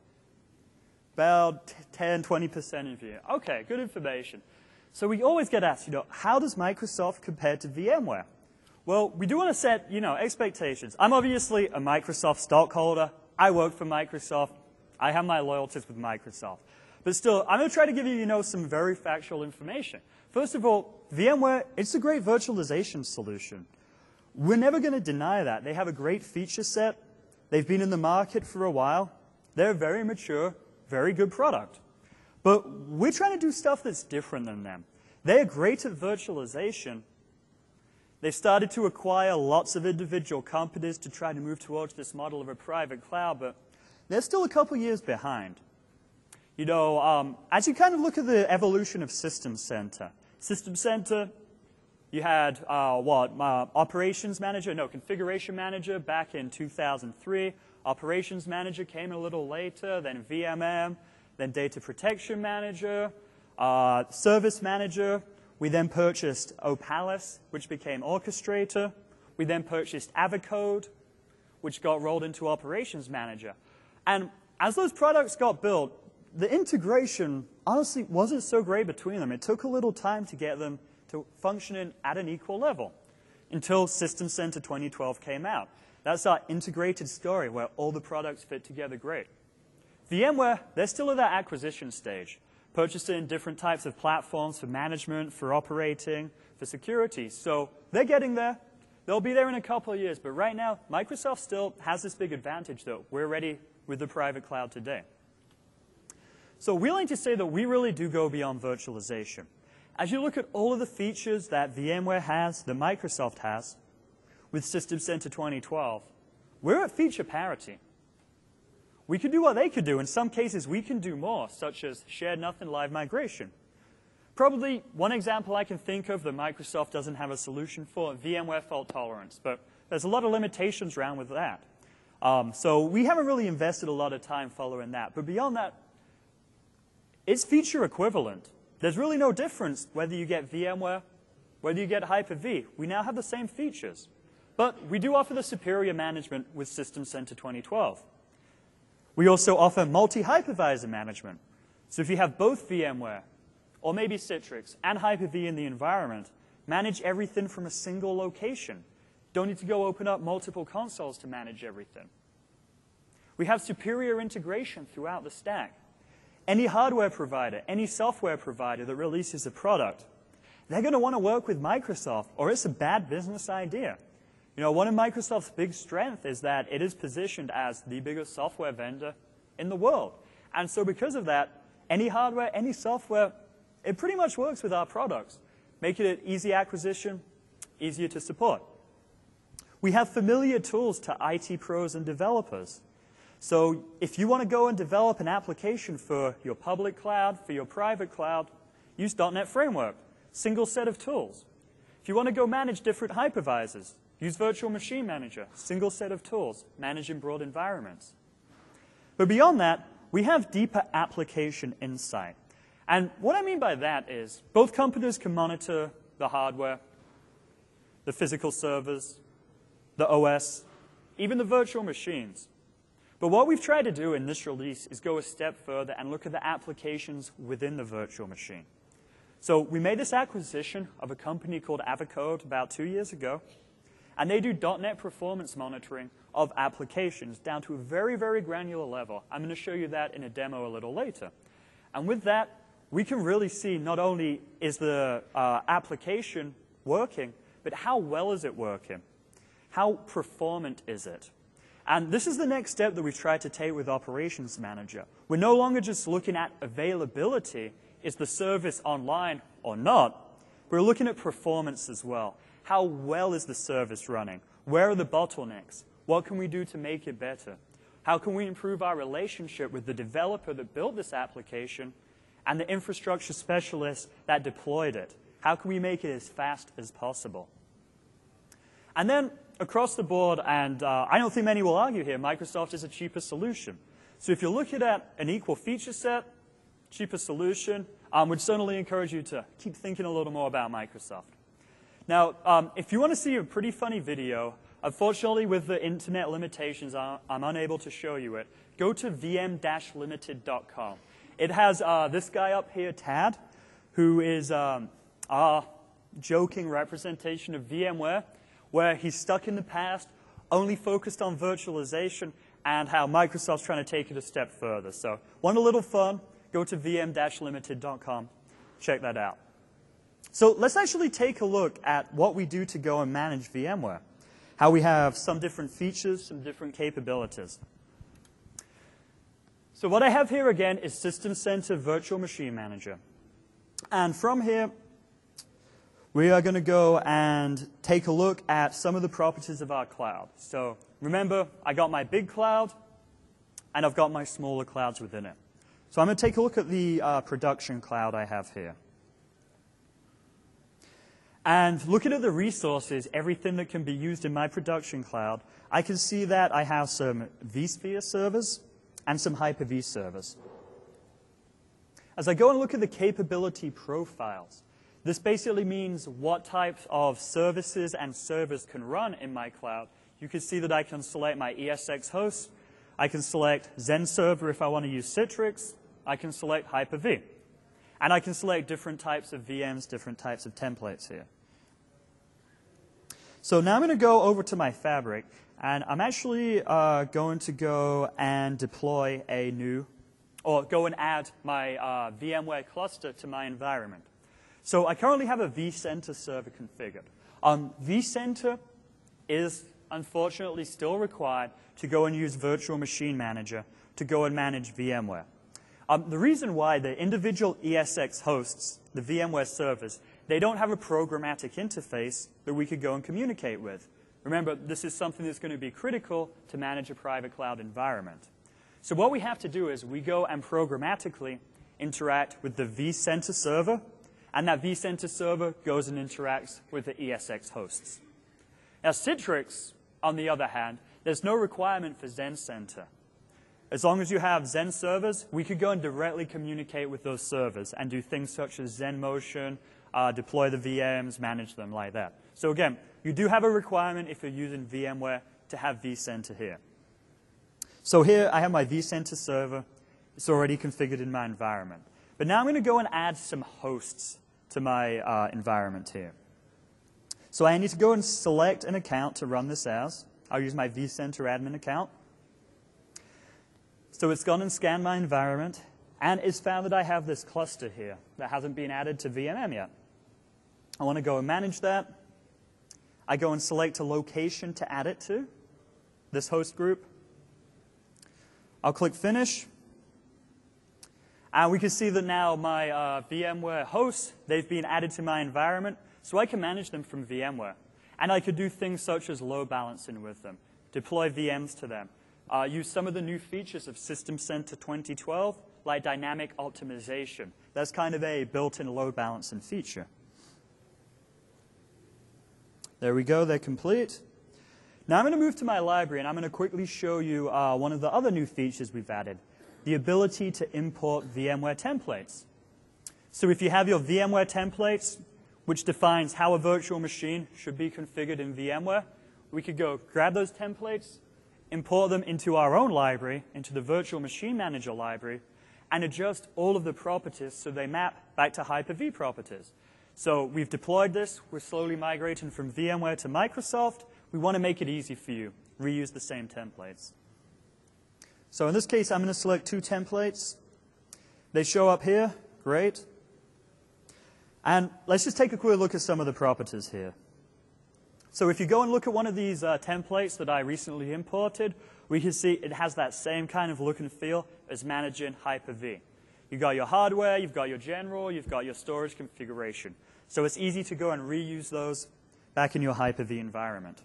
Speaker 1: About ten, twenty percent of you. Okay, good information. So we always get asked, you know, how does Microsoft compare to VMware? Well, we do want to set, you know, expectations. I'm obviously a Microsoft stockholder. I work for Microsoft. I have my loyalties with Microsoft. But still, I'm going to try to give you, you know, some very factual information. First of all, VMware, it's a great virtualization solution. We're never going to deny that. They have a great feature set. They've been in the market for a while. They're a very mature, very good product. But we're trying to do stuff that's different than them. They're great at virtualization. They've started to acquire lots of individual companies to try to move towards this model of a private cloud, but they're still a couple years behind. You know, um, as you kind of look at the evolution of System Center, System Center, you had, uh, what, uh, Operations Manager, no, Configuration Manager back in two thousand three. Operations Manager came a little later, then V M M, then Data Protection Manager, uh, Service Manager. We then purchased Opalis, which became Orchestrator. We then purchased Avocode, which got rolled into Operations Manager. And as those products got built, the integration honestly wasn't so great between them. It took a little time to get them to functioning at an equal level until System Center twenty twelve came out. That's our integrated story where all the products fit together great. VMware, they're still at that acquisition stage, purchasing different types of platforms for management, for operating, for security. So they're getting there. They'll be there in a couple of years. But right now, Microsoft still has this big advantage that we're ready with the private cloud today. So we like to say that we really do go beyond virtualization. As you look at all of the features that VMware has, that Microsoft has, with System Center twenty twelve, we're at feature parity. We can do what they could do. In some cases, we can do more, such as shared nothing live migration. Probably one example I can think of that Microsoft doesn't have a solution for, VMware fault tolerance. But there's a lot of limitations around with that. Um, so we haven't really invested a lot of time following that. But beyond that, it's feature equivalent. There's really no difference whether you get VMware, whether you get Hyper-V. We now have the same features. But we do offer the superior management with System Center twenty twelve. We also offer multi-hypervisor management. So if you have both VMware, or maybe Citrix, and Hyper-V in the environment, manage everything from a single location. Don't need to go open up multiple consoles to manage everything. We have superior integration throughout the stack. Any hardware provider, any software provider that releases a product, they're going to want to work with Microsoft, or it's a bad business idea. You know, one of Microsoft's big strengths is that it is positioned as the biggest software vendor in the world. And so because of that, any hardware, any software, it pretty much works with our products, making it easy acquisition, easier to support. We have familiar tools to I T pros and developers. So if you want to go and develop an application for your public cloud, for your private cloud, use dot net Framework, single set of tools. If you want to go manage different hypervisors, use Virtual Machine Manager, single set of tools, manage in broad environments. But beyond that, we have deeper application insight. And what I mean by that is both companies can monitor the hardware, the physical servers, the O S, even the virtual machines. But what we've tried to do in this release is go a step further and look at the applications within the virtual machine. So we made this acquisition of a company called Avocode about two years ago, and they do dot net performance monitoring of applications down to a very, very granular level. I'm going to show you that in a demo a little later. And with that, we can really see not only is the uh, application working, but how well is it working? How performant is it? And this is the next step that we've tried to take with Operations Manager. We're no longer just looking at availability, is the service online or not? We're looking at performance as well. How well is the service running? Where are the bottlenecks? What can we do to make it better? How can we improve our relationship with the developer that built this application and the infrastructure specialist that deployed it? How can we make it as fast as possible? And then across the board, and uh, I don't think many will argue here, Microsoft is a cheaper solution. So if you're looking at an equal feature set, cheaper solution, I um, would certainly encourage you to keep thinking a little more about Microsoft. Now, um, if you want to see a pretty funny video, unfortunately with the internet limitations, I'm, I'm unable to show you it. Go to v m dash limited dot com. It has uh, this guy up here, Tad, who is um, our joking representation of VMware, where he's stuck in the past, only focused on virtualization, and how Microsoft's trying to take it a step further. So, want a little fun? Go to v m dash limited dot com. Check that out. So let's actually take a look at what we do to go and manage VMware. How we have some different features, some different capabilities. So what I have here again is System Center Virtual Machine Manager. And from here, we are going to go and take a look at some of the properties of our cloud. So remember, I got my big cloud, and I've got my smaller clouds within it. So I'm going to take a look at the uh, production cloud I have here. And looking at the resources, everything that can be used in my production cloud, I can see that I have some vSphere servers and some Hyper-V servers. As I go and look at the capability profiles, this basically means what types of services and servers can run in my cloud. You can see that I can select my E S X host. I can select Zen Server if I want to use Citrix. I can select Hyper-V. And I can select different types of V Ms, different types of templates here. So now I'm going to go over to my Fabric, and I'm actually uh, going to go and deploy a new, or go and add my uh, VMware cluster to my environment. So I currently have a vCenter server configured. Um, vCenter is unfortunately still required to go and use Virtual Machine Manager to go and manage VMware. Um, the reason why the individual E S X hosts, the VMware servers, they don't have a programmatic interface that we could go and communicate with. Remember, this is something that's going to be critical to manage a private cloud environment. So what we have to do is we go and programmatically interact with the vCenter server, and that vCenter server goes and interacts with the E S X hosts. Now, Citrix, on the other hand, there's no requirement for Zen Center. As long as you have Zen servers, we could go and directly communicate with those servers and do things such as ZenMotion, uh, deploy the V Ms, manage them like that. So again, you do have a requirement if you're using VMware to have vCenter here. So here I have my vCenter server. It's already configured in my environment. But now I'm going to go and add some hosts to my uh, environment here. So I need to go and select an account to run this as. I'll use my vCenter admin account. So it's gone and scanned my environment, and it's found that I have this cluster here that hasn't been added to V M M yet. I want to go and manage that. I go and select a location to add it to, this host group. I'll click Finish. And we can see that now my uh, VMware hosts, they've been added to my environment, so I can manage them from VMware. And I could do things such as load balancing with them, deploy V Ms to them, uh, use some of the new features of System Center twenty twelve, like dynamic optimization. That's kind of a built-in load balancing feature. There we go, they're complete. Now I'm going to move to my library, and I'm going to quickly show you uh, one of the other new features we've added, the ability to import VMware templates. So if you have your VMware templates, which defines how a virtual machine should be configured in VMware, we could go grab those templates, import them into our own library, into the Virtual Machine Manager library, and adjust all of the properties so they map back to Hyper-V properties. So we've deployed this. We're slowly migrating from VMware to Microsoft. We want to make it easy for you. Reuse the same templates. So in this case, I'm going to select two templates. They show up here. Great. And let's just take a quick look at some of the properties here. So if you go and look at one of these uh, templates that I recently imported, we can see it has that same kind of look and feel as managing Hyper-V. You've got your hardware, you've got your general, you've got your storage configuration. So it's easy to go and reuse those back in your Hyper-V environment.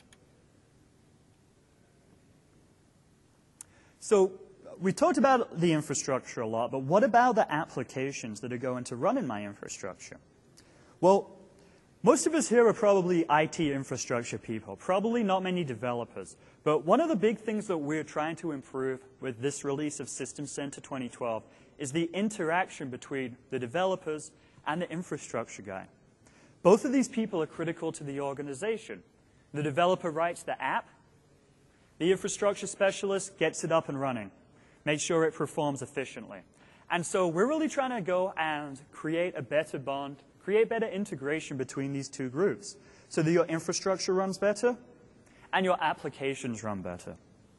Speaker 1: So we talked about the infrastructure a lot, but what about the applications that are going to run in my infrastructure? Well, most of us here are probably I T infrastructure people, probably not many developers. But one of the big things that we're trying to improve with this release of System Center twenty twelve is the interaction between the developers and the infrastructure guy. Both of these people are critical to the organization. The developer writes the app. The infrastructure specialist gets it up and running, makes sure it performs efficiently. And so we're really trying to go and create a better bond, create better integration between these two groups so that your infrastructure runs better and your applications run better.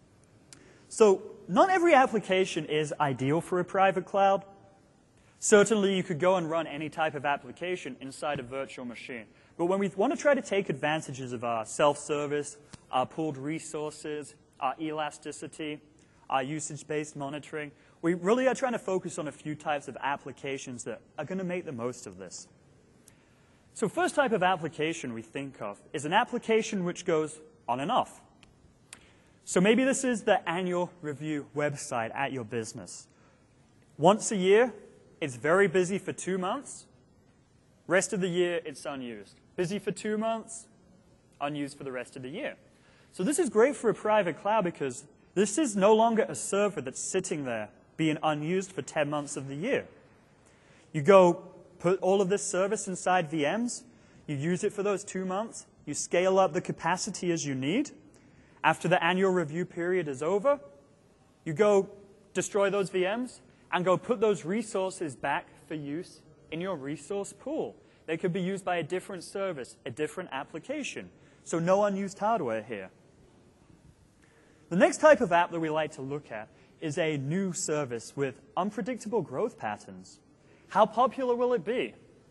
Speaker 1: So not every application is ideal for a private cloud. Certainly you could go and run any type of application inside a virtual machine. But when we want to try to take advantages of our self-service, our pooled resources, our elasticity, our usage-based monitoring, we really are trying to focus on a few types of applications that are going to make the most of this. So first type of application we think of is an application which goes on and off. So maybe this is the annual review website at your business. Once a year, it's very busy for two months. Rest of the year, it's unused. Busy for two months, unused for the rest of the year. So this is great for a private cloud because this is no longer a server that's sitting there being unused for ten months of the year. You go put all of this service inside V Ms. You use it for those two months. You scale up the capacity as you need. After the annual review period is over, you go destroy those V Ms and go put those resources back for use in your resource pool. They could be used by a different service, a different application. So no unused hardware here. The next type of app that we like to look at is a new service with unpredictable growth patterns. How popular will it be?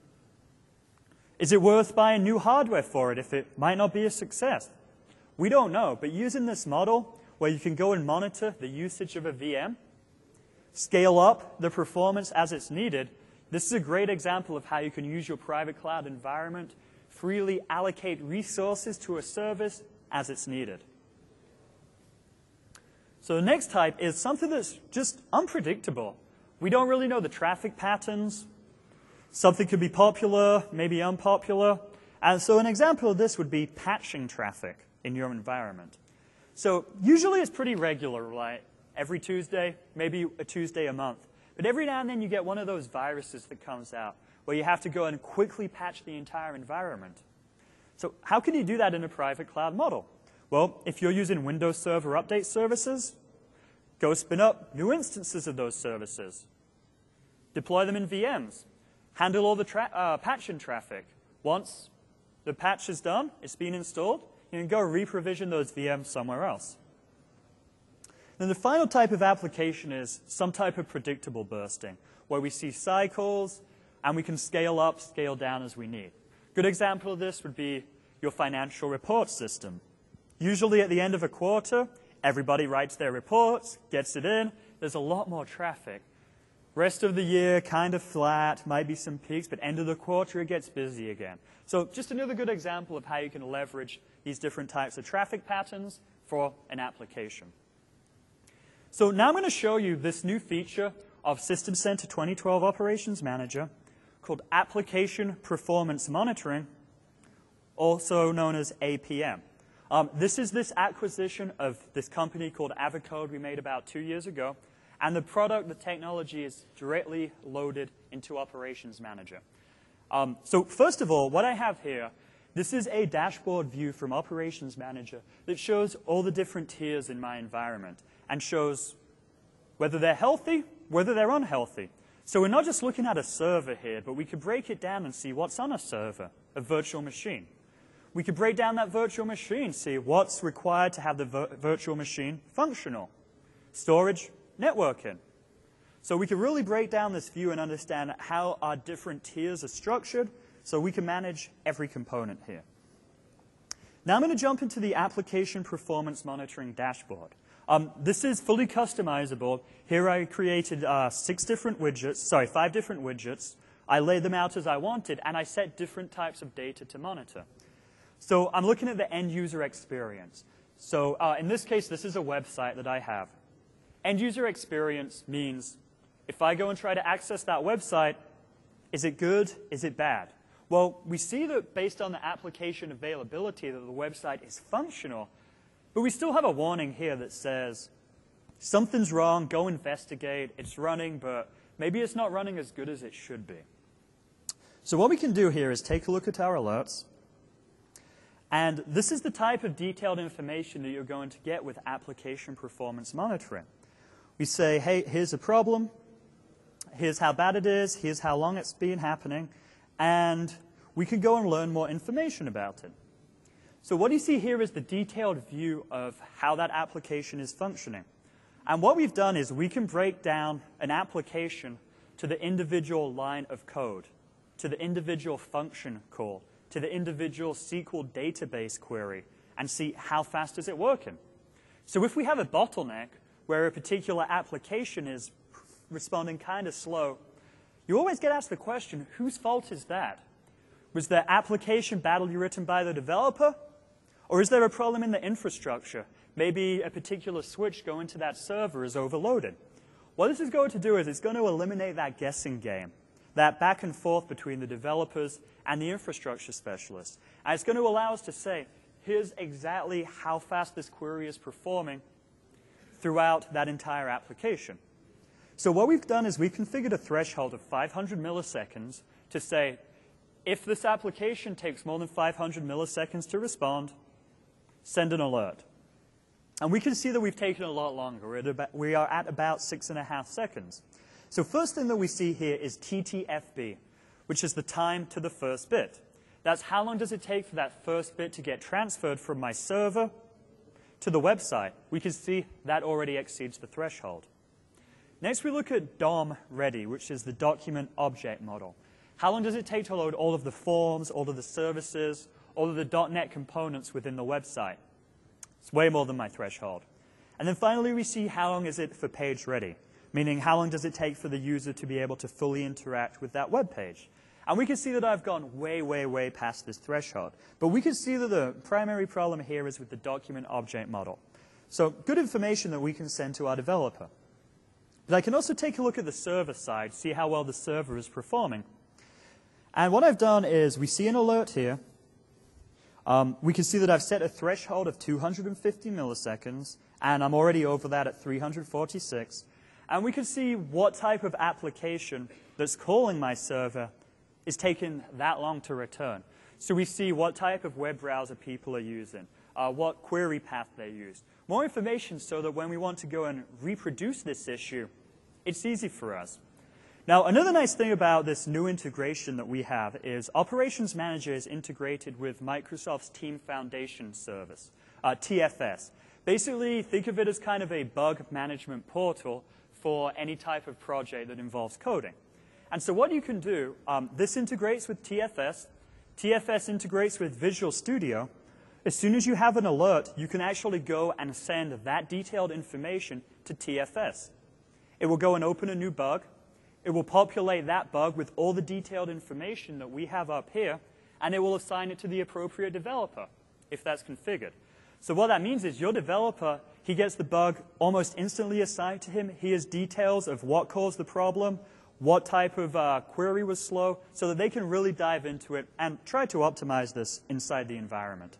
Speaker 1: Is it worth buying new hardware for it if it might not be a success? We don't know, but using this model where you can go and monitor the usage of a V M, scale up the performance as it's needed, this is a great example of how you can use your private cloud environment, freely allocate resources to a service as it's needed. So the next type is something that's just unpredictable. We don't really know the traffic patterns. Something could be popular, maybe unpopular. And so an example of this would be patching traffic in your environment. So usually it's pretty regular, right? Every Tuesday, maybe a Tuesday a month. But every now and then you get one of those viruses that comes out where you have to go and quickly patch the entire environment. So how can you do that in a private cloud model? Well, if you're using Windows Server update services, go spin up new instances of those services. Deploy them in V Ms. Handle all the tra uh, patching traffic. Once the patch is done, it's been installed, you can go re-provision those V Ms somewhere else. Then the final type of application is some type of predictable bursting, where we see cycles and we can scale up, scale down as we need. Good example of this would be your financial report system. Usually at the end of a quarter, everybody writes their reports, gets it in. There's a lot more traffic. Rest of the year, kind of flat, might be some peaks, but end of the quarter, it gets busy again. So just another good example of how you can leverage these different types of traffic patterns for an application. So now I'm going to show you this new feature of System Center twenty twelve Operations Manager called Application Performance Monitoring, also known as A P M. Um, this is this acquisition of this company called Avicode we made about two years ago. And the product, the technology, is directly loaded into Operations Manager. Um, so first of all, what I have here, this is a dashboard view from Operations Manager that shows all the different tiers in my environment and shows whether they're healthy whether they're unhealthy. So we're not just looking at a server here, but we could break it down and see what's on a server, a virtual machine. We could break down that virtual machine, see what's required to have the vir virtual machine functional. Storage, networking. So we could really break down this view and understand how our different tiers are structured so we can manage every component here. Now I'm going to jump into the application performance monitoring dashboard. Um, this is fully customizable. Here I created uh, six different widgets, sorry, five different widgets. I laid them out as I wanted, and I set different types of data to monitor. So I'm looking at the end user experience. So uh, in this case, this is a website that I have. End user experience means if I go and try to access that website, is it good? Is it bad? Well, we see that based on the application availability that the website is functional, but we still have a warning here that says, something's wrong, go investigate, it's running, but maybe it's not running as good as it should be. So what we can do here is take a look at our alerts, and this is the type of detailed information that you're going to get with application performance monitoring. We say, hey, here's a problem, here's how bad it is, here's how long it's been happening, and we can go and learn more information about it. So what you see here is the detailed view of how that application is functioning. And what we've done is we can break down an application to the individual line of code, to the individual function call, to the individual S Q L database query, and see how fast is it working. So if we have a bottleneck where a particular application is responding kind of slow, you always get asked the question, whose fault is that? Was the application badly written by the developer? Or is there a problem in the infrastructure? Maybe a particular switch going to that server is overloaded. What this is going to do is it's going to eliminate that guessing game, that back and forth between the developers and the infrastructure specialists. And it's going to allow us to say, here's exactly how fast this query is performing throughout that entire application. So what we've done is we've configured a threshold of five hundred milliseconds to say, if this application takes more than five hundred milliseconds to respond, send an alert. And we can see that we've taken a lot longer. We're at about, we are at about six and a half seconds. So first thing that we see here is T T F B, which is the time to the first bit. That's how long does it take for that first bit to get transferred from my server to the website. We can see that already exceeds the threshold. Next we look at D O M ready, which is the document object model. How long does it take to load all of the forms, all of the services, all of the dot net components within the website? It's way more than my threshold. And then finally we see how long is it for page ready, meaning how long does it take for the user to be able to fully interact with that web page. And we can see that I've gone way, way, way past this threshold. But we can see that the primary problem here is with the document object model. So good information that we can send to our developer. But I can also take a look at the server side, see how well the server is performing. And what I've done is we see an alert here. Um, we can see that I've set a threshold of two hundred fifty milliseconds, and I'm already over that at three hundred forty-six. And we can see what type of application that's calling my server is taking that long to return. So we see what type of web browser people are using, uh, what query path they used. More information so that when we want to go and reproduce this issue, it's easy for us. Now, another nice thing about this new integration that we have is Operations Manager is integrated with Microsoft's Team Foundation service, uh, T F S. Basically, think of it as kind of a bug management portal for any type of project that involves coding. And so what you can do, um, this integrates with T F S. T F S integrates with Visual Studio. As soon as you have an alert, you can actually go and send that detailed information to T F S. It will go and open a new bug. It will populate that bug with all the detailed information that we have up here, and it will assign it to the appropriate developer, if that's configured. So what that means is your developer, he gets the bug almost instantly assigned to him. He has details of what caused the problem, what type of uh, query was slow, so that they can really dive into it and try to optimize this inside the environment.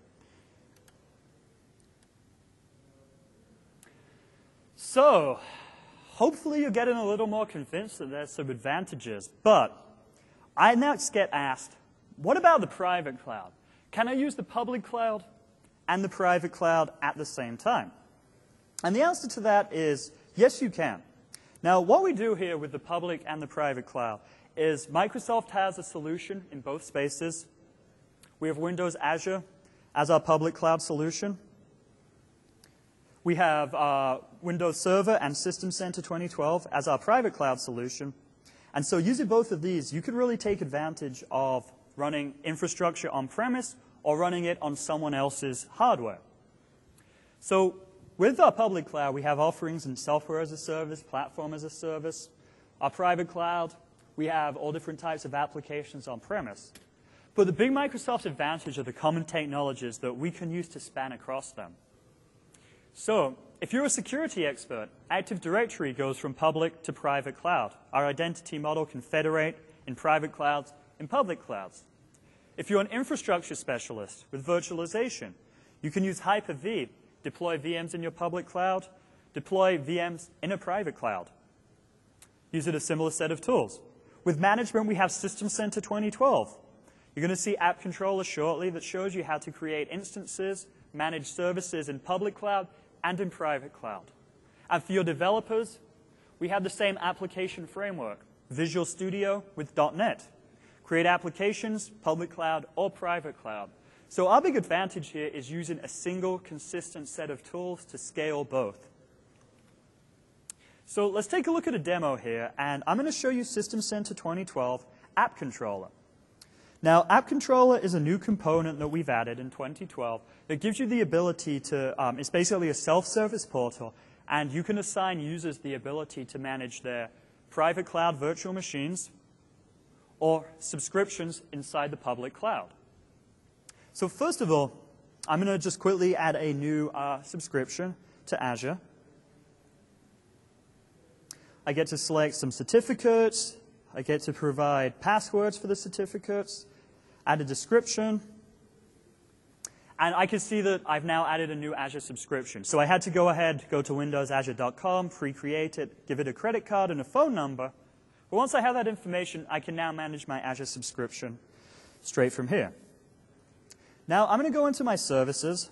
Speaker 1: So, hopefully you're getting a little more convinced that there's some advantages. But I next get asked, what about the private cloud? Can I use the public cloud and the private cloud at the same time? And the answer to that is, yes, you can. Now, what we do here with the public and the private cloud is Microsoft has a solution in both spaces. We have Windows Azure as our public cloud solution. We have uh, Windows Server and System Center twenty twelve as our private cloud solution. And so using both of these, you could really take advantage of running infrastructure on-premise or running it on someone else's hardware. So with our public cloud, we have offerings in software as a service, platform as a service. Our private cloud, we have all different types of applications on-premise. But the big Microsoft advantage are the common technologies that we can use to span across them. So if you're a security expert, Active Directory goes from public to private cloud. Our identity model can federate in private clouds and public clouds. If you're an infrastructure specialist with virtualization, you can use Hyper-V, deploy V Ms in your public cloud, deploy V Ms in a private cloud. Use it a similar set of tools. With management, we have System Center twenty twelve. You're going to see App Controller shortly that shows you how to create instances, manage services in public cloud and in private cloud. And for your developers, we have the same application framework, Visual Studio with dot net. Create applications, public cloud or private cloud. So our big advantage here is using a single consistent set of tools to scale both. So let's take a look at a demo here, and I'm going to show you System Center twenty twelve App Controller. Now, App Controller is a new component that we've added in twenty twelve that gives you the ability to, um, it's basically a self-service portal, and you can assign users the ability to manage their private cloud virtual machines or subscriptions inside the public cloud. So first of all, I'm going to just quickly add a new uh, subscription to Azure. I get to select some certificates. I get to provide passwords for the certificates, add a description, and I can see that I've now added a new Azure subscription. So I had to go ahead, go to windows azure dot com, pre-create it, give it a credit card and a phone number. But once I have that information, I can now manage my Azure subscription straight from here. Now I'm going to go into my services,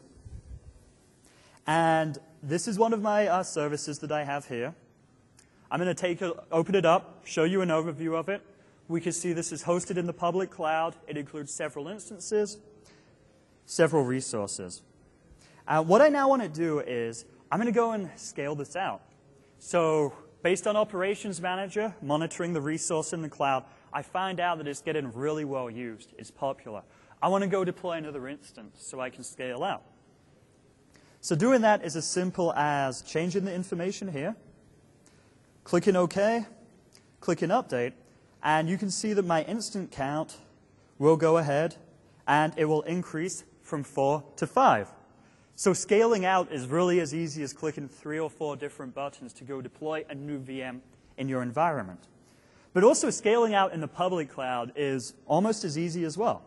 Speaker 1: and this is one of my uh, services that I have here. I'm going to take a, open it up, show you an overview of it. We can see this is hosted in the public cloud. It includes several instances, several resources. Uh, what I now want to do is I'm going to go and scale this out. So based on Operations Manager, monitoring the resource in the cloud, I find out that it's getting really well used. It's popular. I want to go deploy another instance so I can scale out. So doing that is as simple as changing the information here, clicking OK, clicking Update, and you can see that my instant count will go ahead and it will increase from four to five. So scaling out is really as easy as clicking three or four different buttons to go deploy a new V M in your environment. But also scaling out in the public cloud is almost as easy as well.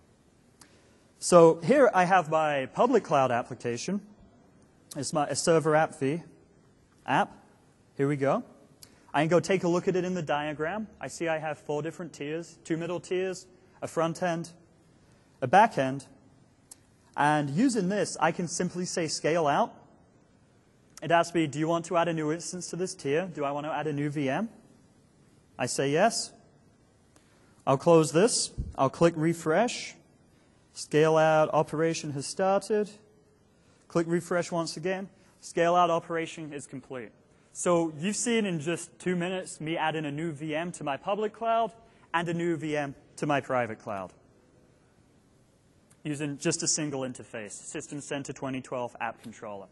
Speaker 1: So here I have my public cloud application. It's my a server app v app. Here we go. I can go take a look at it in the diagram. I see I have four different tiers, two middle tiers, a front end, a back end. And using this, I can simply say scale out. It asks me, do you want to add a new instance to this tier? Do I want to add a new V M? I say yes. I'll close this. I'll click refresh. Scale out operation has started. Click refresh once again. Scale out operation is complete. So you've seen in just two minutes me adding a new V M to my public cloud and a new V M to my private cloud using just a single interface, System Center twenty twelve App Controller.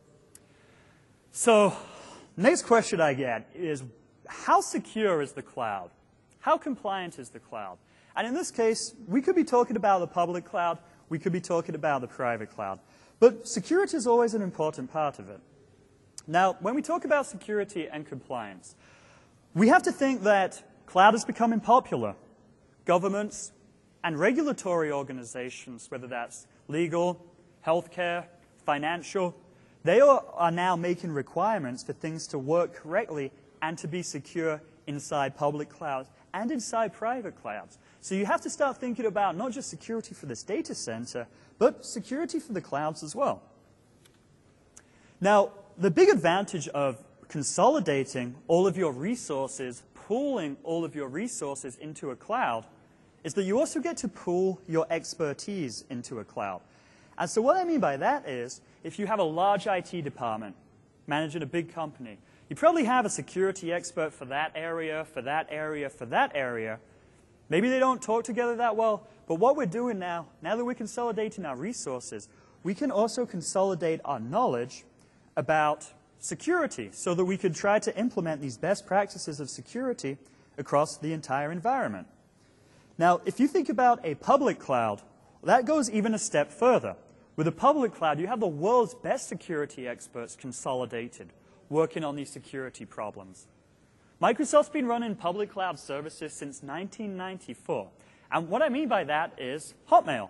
Speaker 1: So next question I get is, how secure is the cloud? How compliant is the cloud? And in this case, we could be talking about the public cloud, we could be talking about the private cloud. But security is always an important part of it. Now, when we talk about security and compliance, we have to think that cloud is becoming popular. Governments and regulatory organizations, whether that's legal, healthcare, financial, they are, are now making requirements for things to work correctly and to be secure inside public clouds and inside private clouds. So you have to start thinking about not just security for this data center, but security for the clouds as well. Now, the big advantage of consolidating all of your resources, pooling all of your resources into a cloud, is that you also get to pool your expertise into a cloud. And so what I mean by that is, if you have a large I T department managing a big company, you probably have a security expert for that area, for that area, for that area. Maybe they don't talk together that well, but what we're doing now, now that we're consolidating our resources, we can also consolidate our knowledge about security so that we could try to implement these best practices of security across the entire environment. Now, if you think about a public cloud, that goes even a step further. With a public cloud, you have the world's best security experts consolidated, working on these security problems. Microsoft's been running public cloud services since nineteen ninety-four. And what I mean by that is Hotmail.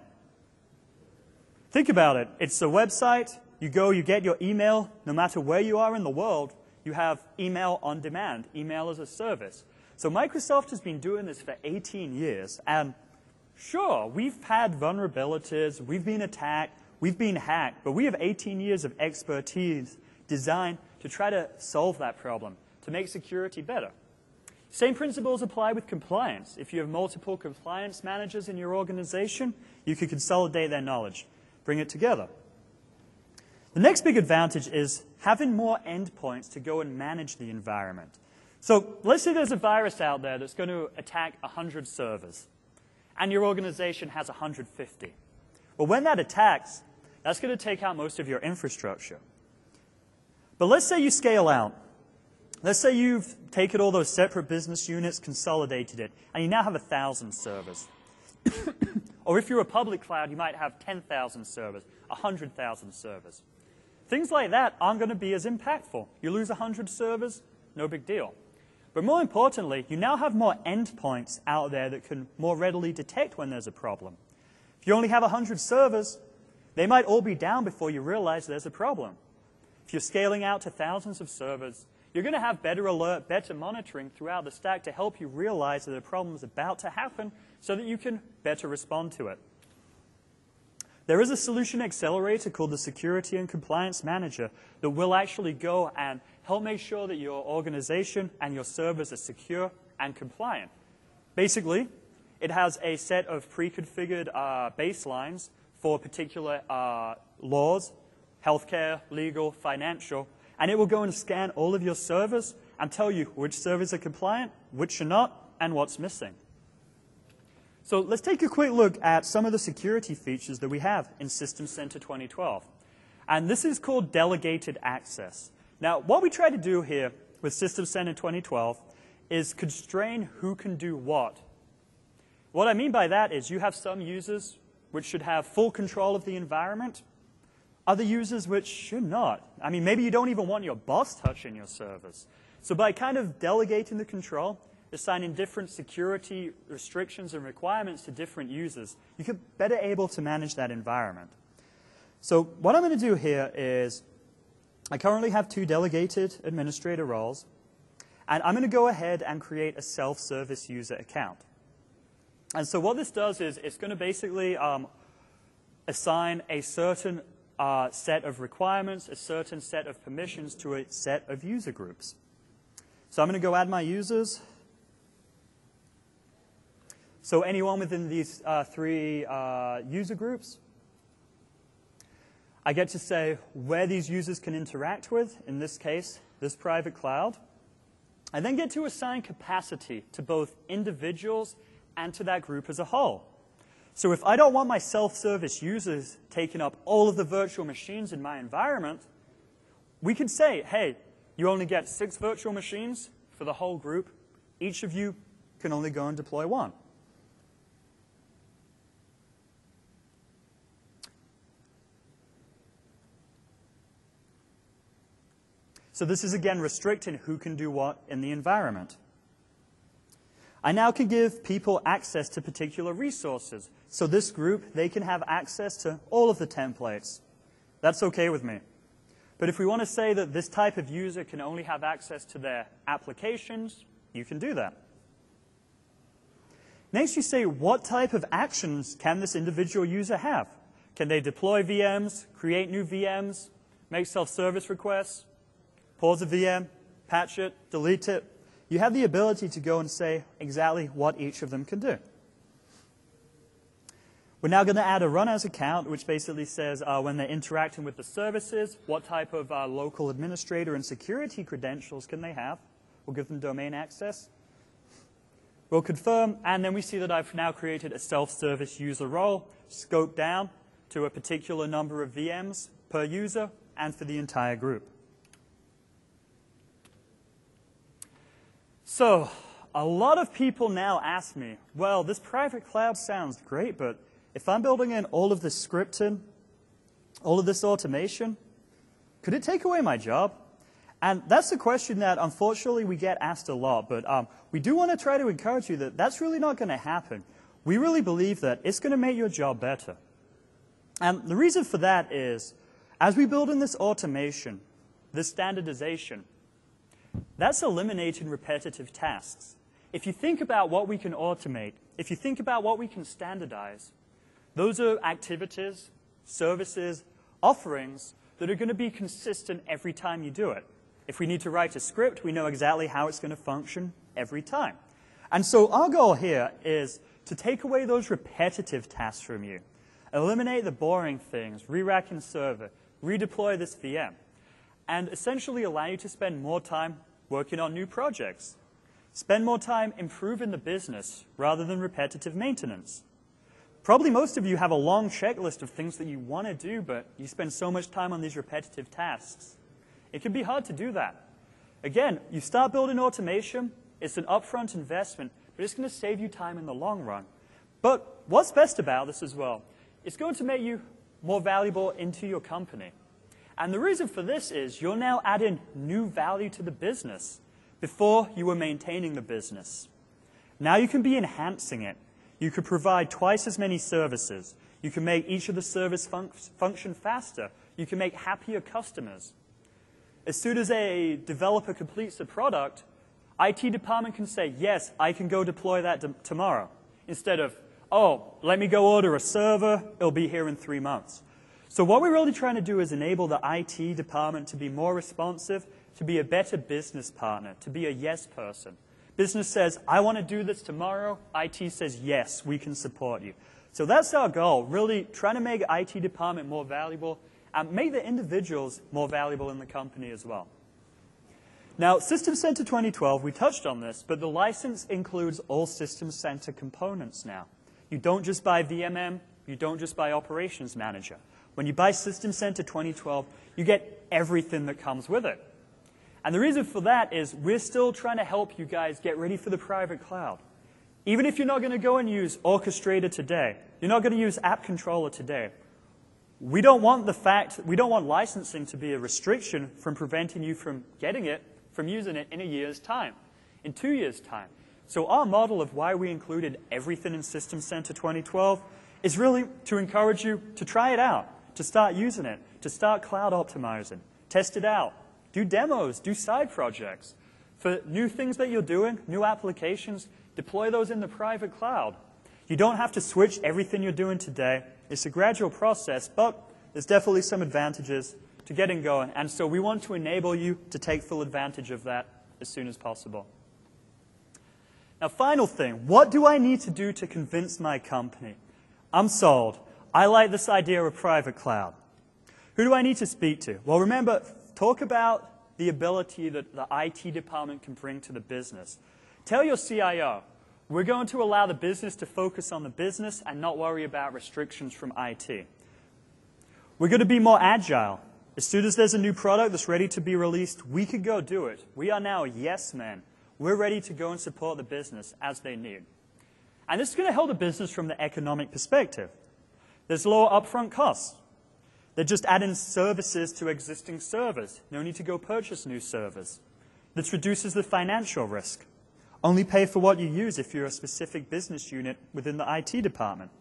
Speaker 1: Think about it. It's a website. You go, you get your email. No matter where you are in the world, you have email on demand, email as a service. So Microsoft has been doing this for eighteen years. And sure, we've had vulnerabilities. We've been attacked. We've been hacked. But we have eighteen years of expertise designed to try to solve that problem, to make security better. Same principles apply with compliance. If you have multiple compliance managers in your organization, you can consolidate their knowledge, bring it together. The next big advantage is having more endpoints to go and manage the environment. So let's say there's a virus out there that's going to attack one hundred servers, and your organization has one hundred fifty. Well, when that attacks, that's going to take out most of your infrastructure. But let's say you scale out. Let's say you've taken all those separate business units, consolidated it, and you now have one thousand servers. Or if you're a public cloud, you might have ten thousand servers, one hundred thousand servers. Things like that aren't going to be as impactful. You lose one hundred servers, no big deal. But more importantly, you now have more endpoints out there that can more readily detect when there's a problem. If you only have one hundred servers, they might all be down before you realize there's a problem. If you're scaling out to thousands of servers, you're going to have better alert, better monitoring throughout the stack to help you realize that a problem is about to happen so that you can better respond to it. There is a solution accelerator called the Security and Compliance Manager that will actually go and help make sure that your organization and your servers are secure and compliant. Basically, it has a set of pre-configured uh, baselines for particular uh, laws, healthcare, legal, financial, and it will go and scan all of your servers and tell you which servers are compliant, which are not, and what's missing. So let's take a quick look at some of the security features that we have in System Center twenty twelve. And this is called delegated access. Now, what we try to do here with System Center twenty twelve is constrain who can do what. What I mean by that is you have some users which should have full control of the environment, other users which should not. I mean, maybe you don't even want your boss touching your servers. So by kind of delegating the control, assigning different security restrictions and requirements to different users, you can better able to manage that environment. So what I'm going to do here is, I currently have two delegated administrator roles, and I'm going to go ahead and create a self-service user account. And so what this does is it's going to basically um, assign a certain uh, set of requirements, a certain set of permissions to a set of user groups. So I'm going to go add my users. So anyone within these uh, three uh, user groups, I get to say where these users can interact with, in this case, this private cloud. I then get to assign capacity to both individuals and to that group as a whole. So if I don't want my self-service users taking up all of the virtual machines in my environment, we could say, hey, you only get six virtual machines for the whole group. Each of you can only go and deploy one. So this is, again, restricting who can do what in the environment. I now can give people access to particular resources. So this group, they can have access to all of the templates. That's okay with me. But if we want to say that this type of user can only have access to their applications, you can do that. Next, you say, what type of actions can this individual user have? Can they deploy V Ms, create new V Ms, make self-service requests, pause a V M, patch it, delete it. You have the ability to go and say exactly what each of them can do. We're now going to add a run as account, which basically says uh, when they're interacting with the services, what type of uh, local administrator and security credentials can they have. We'll give them domain access. We'll confirm, and then we see that I've now created a self-service user role, scoped down to a particular number of V Ms per user and for the entire group. So, a lot of people now ask me, well, this private cloud sounds great, but if I'm building in all of this scripting, all of this automation, could it take away my job? And that's a question that, unfortunately, we get asked a lot. But um, we do want to try to encourage you that that's really not going to happen. We really believe that it's going to make your job better. And the reason for that is, as we build in this automation, this standardization, that's eliminating repetitive tasks. If you think about what we can automate, if you think about what we can standardize, those are activities, services, offerings that are going to be consistent every time you do it. If we need to write a script, we know exactly how it's going to function every time. And so our goal here is to take away those repetitive tasks from you, eliminate the boring things, re-rack and server, redeploy this V M, and essentially allow you to spend more time working on new projects. Spend more time improving the business rather than repetitive maintenance. Probably most of you have a long checklist of things that you want to do, but you spend so much time on these repetitive tasks. It can be hard to do that. Again, you start building automation, it's an upfront investment, but it's going to save you time in the long run. But what's best about this as well, it's going to make you more valuable into your company. And the reason for this is you're now adding new value to the business. Before, you were maintaining the business. Now you can be enhancing it. You could provide twice as many services. You can make each of the service fun function faster. You can make happier customers. As soon as a developer completes a product, I T department can say, yes, I can go deploy that tomorrow. Instead of, oh, let me go order a server, it'll be here in three months. So what we're really trying to do is enable the I T department to be more responsive, to be a better business partner, to be a yes person. Business says, I want to do this tomorrow. I T says, yes, we can support you. So that's our goal, really trying to make I T department more valuable and make the individuals more valuable in the company as well. Now, System Center twenty twelve, we touched on this, but the license includes all System Center components now. You don't just buy V M M, you don't just buy Operations Manager. When you buy System Center twenty twelve, you get everything that comes with it. And the reason for that is we're still trying to help you guys get ready for the private cloud. Even if you're not going to go and use Orchestrator today, you're not going to use App Controller today, we don't want the fact, we don't want licensing to be a restriction from preventing you from getting it, from using it in a year's time, in two years' time. So our model of why we included everything in System Center twenty twelve is really to encourage you to try it out, to start using it, to start cloud optimizing, test it out. Do demos, do side projects. For new things that you're doing, new applications, deploy those in the private cloud. You don't have to switch everything you're doing today. It's a gradual process, but there's definitely some advantages to getting going. And so we want to enable you to take full advantage of that as soon as possible. Now, final thing, what do I need to do to convince my company? I'm sold. I like this idea of private cloud. Who do I need to speak to? Well, remember, talk about the ability that the I T department can bring to the business. Tell your C I O, we're going to allow the business to focus on the business and not worry about restrictions from I T. We're going to be more agile. As soon as there's a new product that's ready to be released, we could go do it. We are now yes men. We're ready to go and support the business as they need. And this is going to help the business from the economic perspective. There's lower upfront costs. They're just adding services to existing servers. No need to go purchase new servers. This reduces the financial risk. Only pay for what you use if you're a specific business unit within the I T department.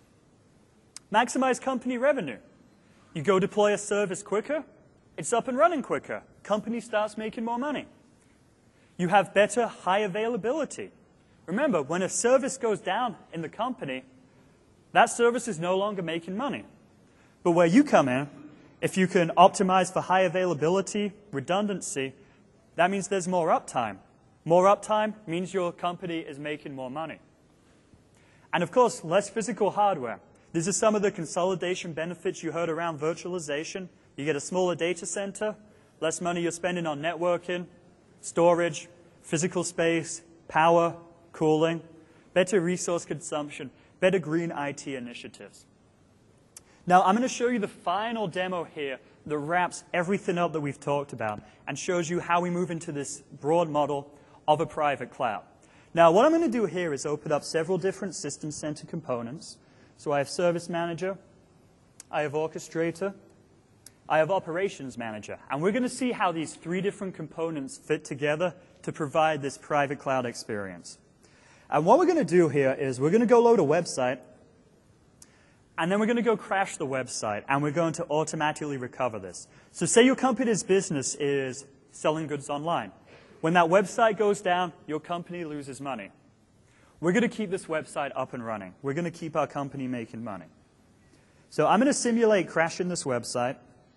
Speaker 1: Maximize company revenue. You go deploy a service quicker, it's up and running quicker. Company starts making more money. You have better high availability. Remember, when a service goes down in the company, that service is no longer making money. But where you come in, if you can optimize for high availability, redundancy, That means there's more uptime. More uptime means your company is making more money. And of course, less physical hardware. These are some of the consolidation benefits you heard around virtualization. You get a smaller data center, less money you're spending on networking, storage, physical space, power, cooling, better resource consumption, better green I T initiatives. Now, I'm going to show you the final demo here that wraps everything up that we've talked about and shows you how we move into this broad model of a private cloud. Now, what I'm going to do here is open up several different System Center components. So I have Service Manager, I have Orchestrator, I have Operations Manager. And we're going to see how these three different components fit together to provide this private cloud experience. And what we're going to do here is we're going to go load a website, and then we're going to go crash the website, and we're going to automatically recover this. So say your company's business is selling goods online. When that website goes down, your company loses money. We're going to keep this website up and running. We're going to keep our company making money. So I'm going to simulate crashing this website.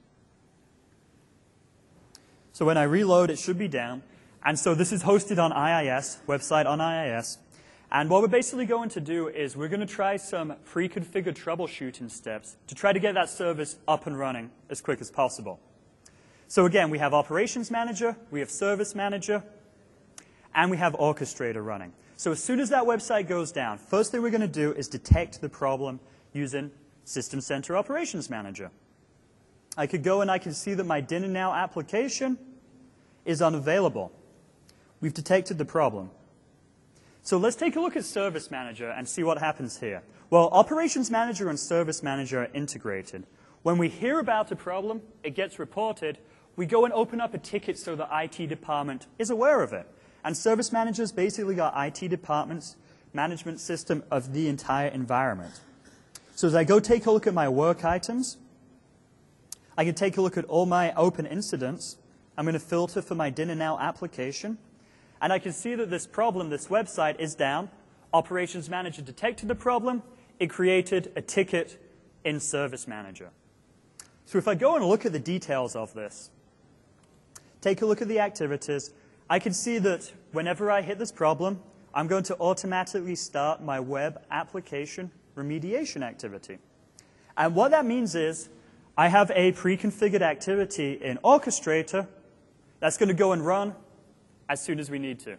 Speaker 1: So when I reload, it should be down. And so this is hosted on I I S, website on I I S. And what we're basically going to do is we're going to try some pre-configured troubleshooting steps to try to get that service up and running as quick as possible. So again, we have Operations Manager, we have Service Manager, and we have Orchestrator running. So as soon as that website goes down, first thing we're going to do is detect the problem using System Center Operations Manager. I could go and I can see that my Dinner Now application is unavailable. We've detected the problem. So let's take a look at Service Manager and see what happens here. Well, Operations Manager and Service Manager are integrated. When we hear about a problem, it gets reported, we go and open up a ticket so the I T department is aware of it. And Service Manager's basically got I T department's management system of the entire environment. So as I go take a look at my work items, I can take a look at all my open incidents. I'm going to filter for my Dinner Now application. And I can see that this problem, this website, is down. Operations Manager detected the problem. It created a ticket in Service Manager. So if I go and look at the details of this, take a look at the activities, I can see that whenever I hit this problem, I'm going to automatically start my web application remediation activity. And what that means is I have a pre-configured activity in Orchestrator that's going to go and run as soon as we need to.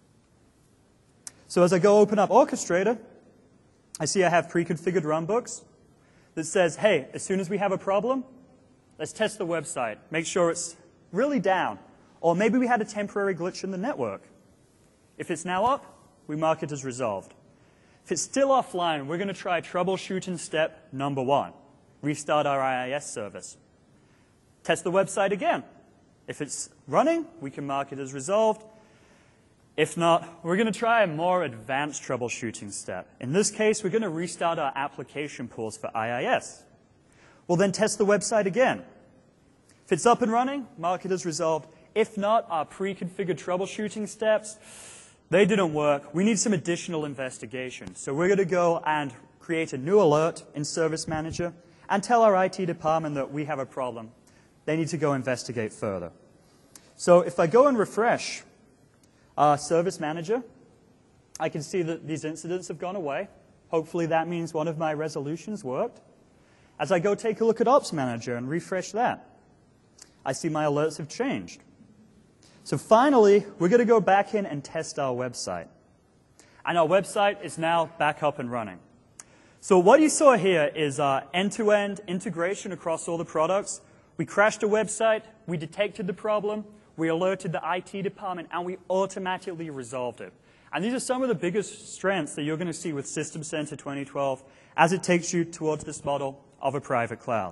Speaker 1: So as I go open up Orchestrator, I see I have pre-configured runbooks that says, hey, as soon as we have a problem, let's test the website, make sure it's really down. Or maybe we had a temporary glitch in the network. If it's now up, we mark it as resolved. If it's still offline, we're going to try troubleshooting step number one. Restart our I I S service. Test the website again. If it's running, we can mark it as resolved. If not, we're going to try a more advanced troubleshooting step. In this case, we're going to restart our application pools for I I S. We'll then test the website again. If it's up and running, mark it as resolved. If not, our pre-configured troubleshooting steps, they didn't work. We need some additional investigation. So we're going to go and create a new alert in Service Manager and tell our I T department that we have a problem. They need to go investigate further. So if I go and refresh our Service Manager, I can see that these incidents have gone away. Hopefully that means one of my resolutions worked. As I go take a look at Ops Manager and refresh that, I see my alerts have changed. So finally, we're going to go back in and test our website. And our website is now back up and running. So what you saw here is our end-to-end integration across all the products. We crashed a website, we detected the problem, we alerted the I T department, and we automatically resolved it. And these are some of the biggest strengths that you're going to see with System Center twenty twelve as it takes you towards this model of a private cloud.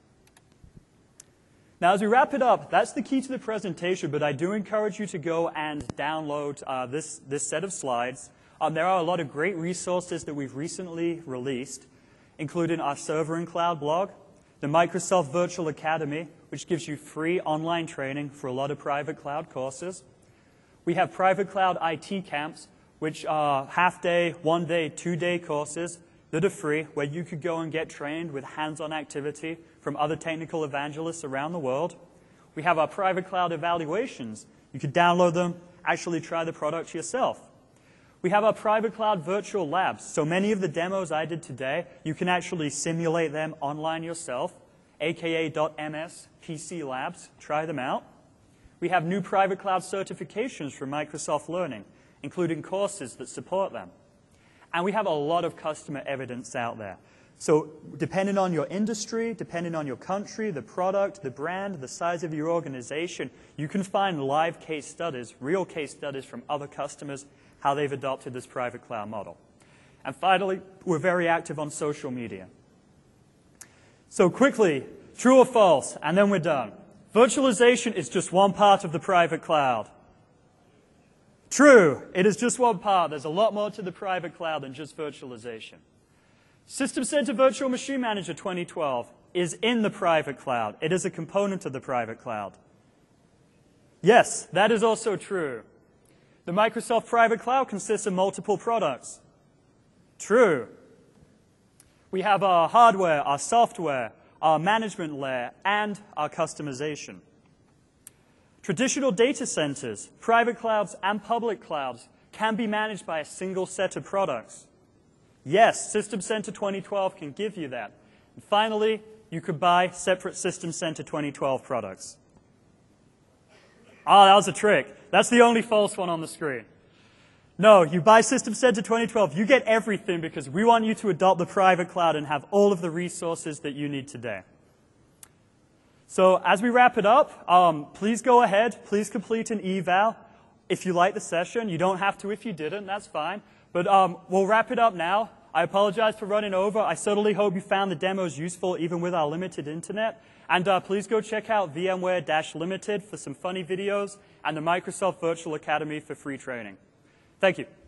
Speaker 1: Now, as we wrap it up, that's the key to the presentation, but I do encourage you to go and download uh, this, this set of slides. Um, there are a lot of great resources that we've recently released, including our Server and Cloud blog, the Microsoft Virtual Academy, which gives you free online training for a lot of private cloud courses. We have private cloud I T camps, which are half-day, one-day, two-day courses that are free, where you could go and get trained with hands-on activity from other technical evangelists around the world. We have our private cloud evaluations You could download them, actually try the product yourself. We have our private cloud virtual labs. So many of the demos I did today, you can actually simulate them online yourself, aka .ms P C Labs. Try them out. We have new private cloud certifications from Microsoft Learning, including courses that support them. And we have a lot of customer evidence out there. So depending on your industry, depending on your country, the product, the brand, the size of your organization, you can find live case studies, real case studies from other customers, how they've adopted this private cloud model. And finally, we're very active on social media. So quickly, true or false, and then we're done. Virtualization is just one part of the private cloud. True, it is just one part. There's a lot more to the private cloud than just virtualization. System Center Virtual Machine Manager twenty twelve is in the private cloud. It is a component of the private cloud. Yes, that is also true. The Microsoft Private Cloud consists of multiple products. True. We have our hardware, our software, our management layer, and our customization. Traditional data centers, private clouds, and public clouds can be managed by a single set of products. Yes, System Center twenty twelve can give you that. And finally, you could buy separate System Center twenty twelve products. Ah, that was a trick. That's the only false one on the screen. No, you buy System Center twenty twelve, you get everything because we want you to adopt the private cloud and have all of the resources that you need today. So as we wrap it up, um, please go ahead, please complete an eval. If you like the session, you don't have to if you didn't, that's fine. But um, we'll wrap it up now. I apologize for running over. I certainly hope you found the demos useful even with our limited internet. And uh, please go check out VMware Limited for some funny videos and the Microsoft Virtual Academy for free training. Thank you.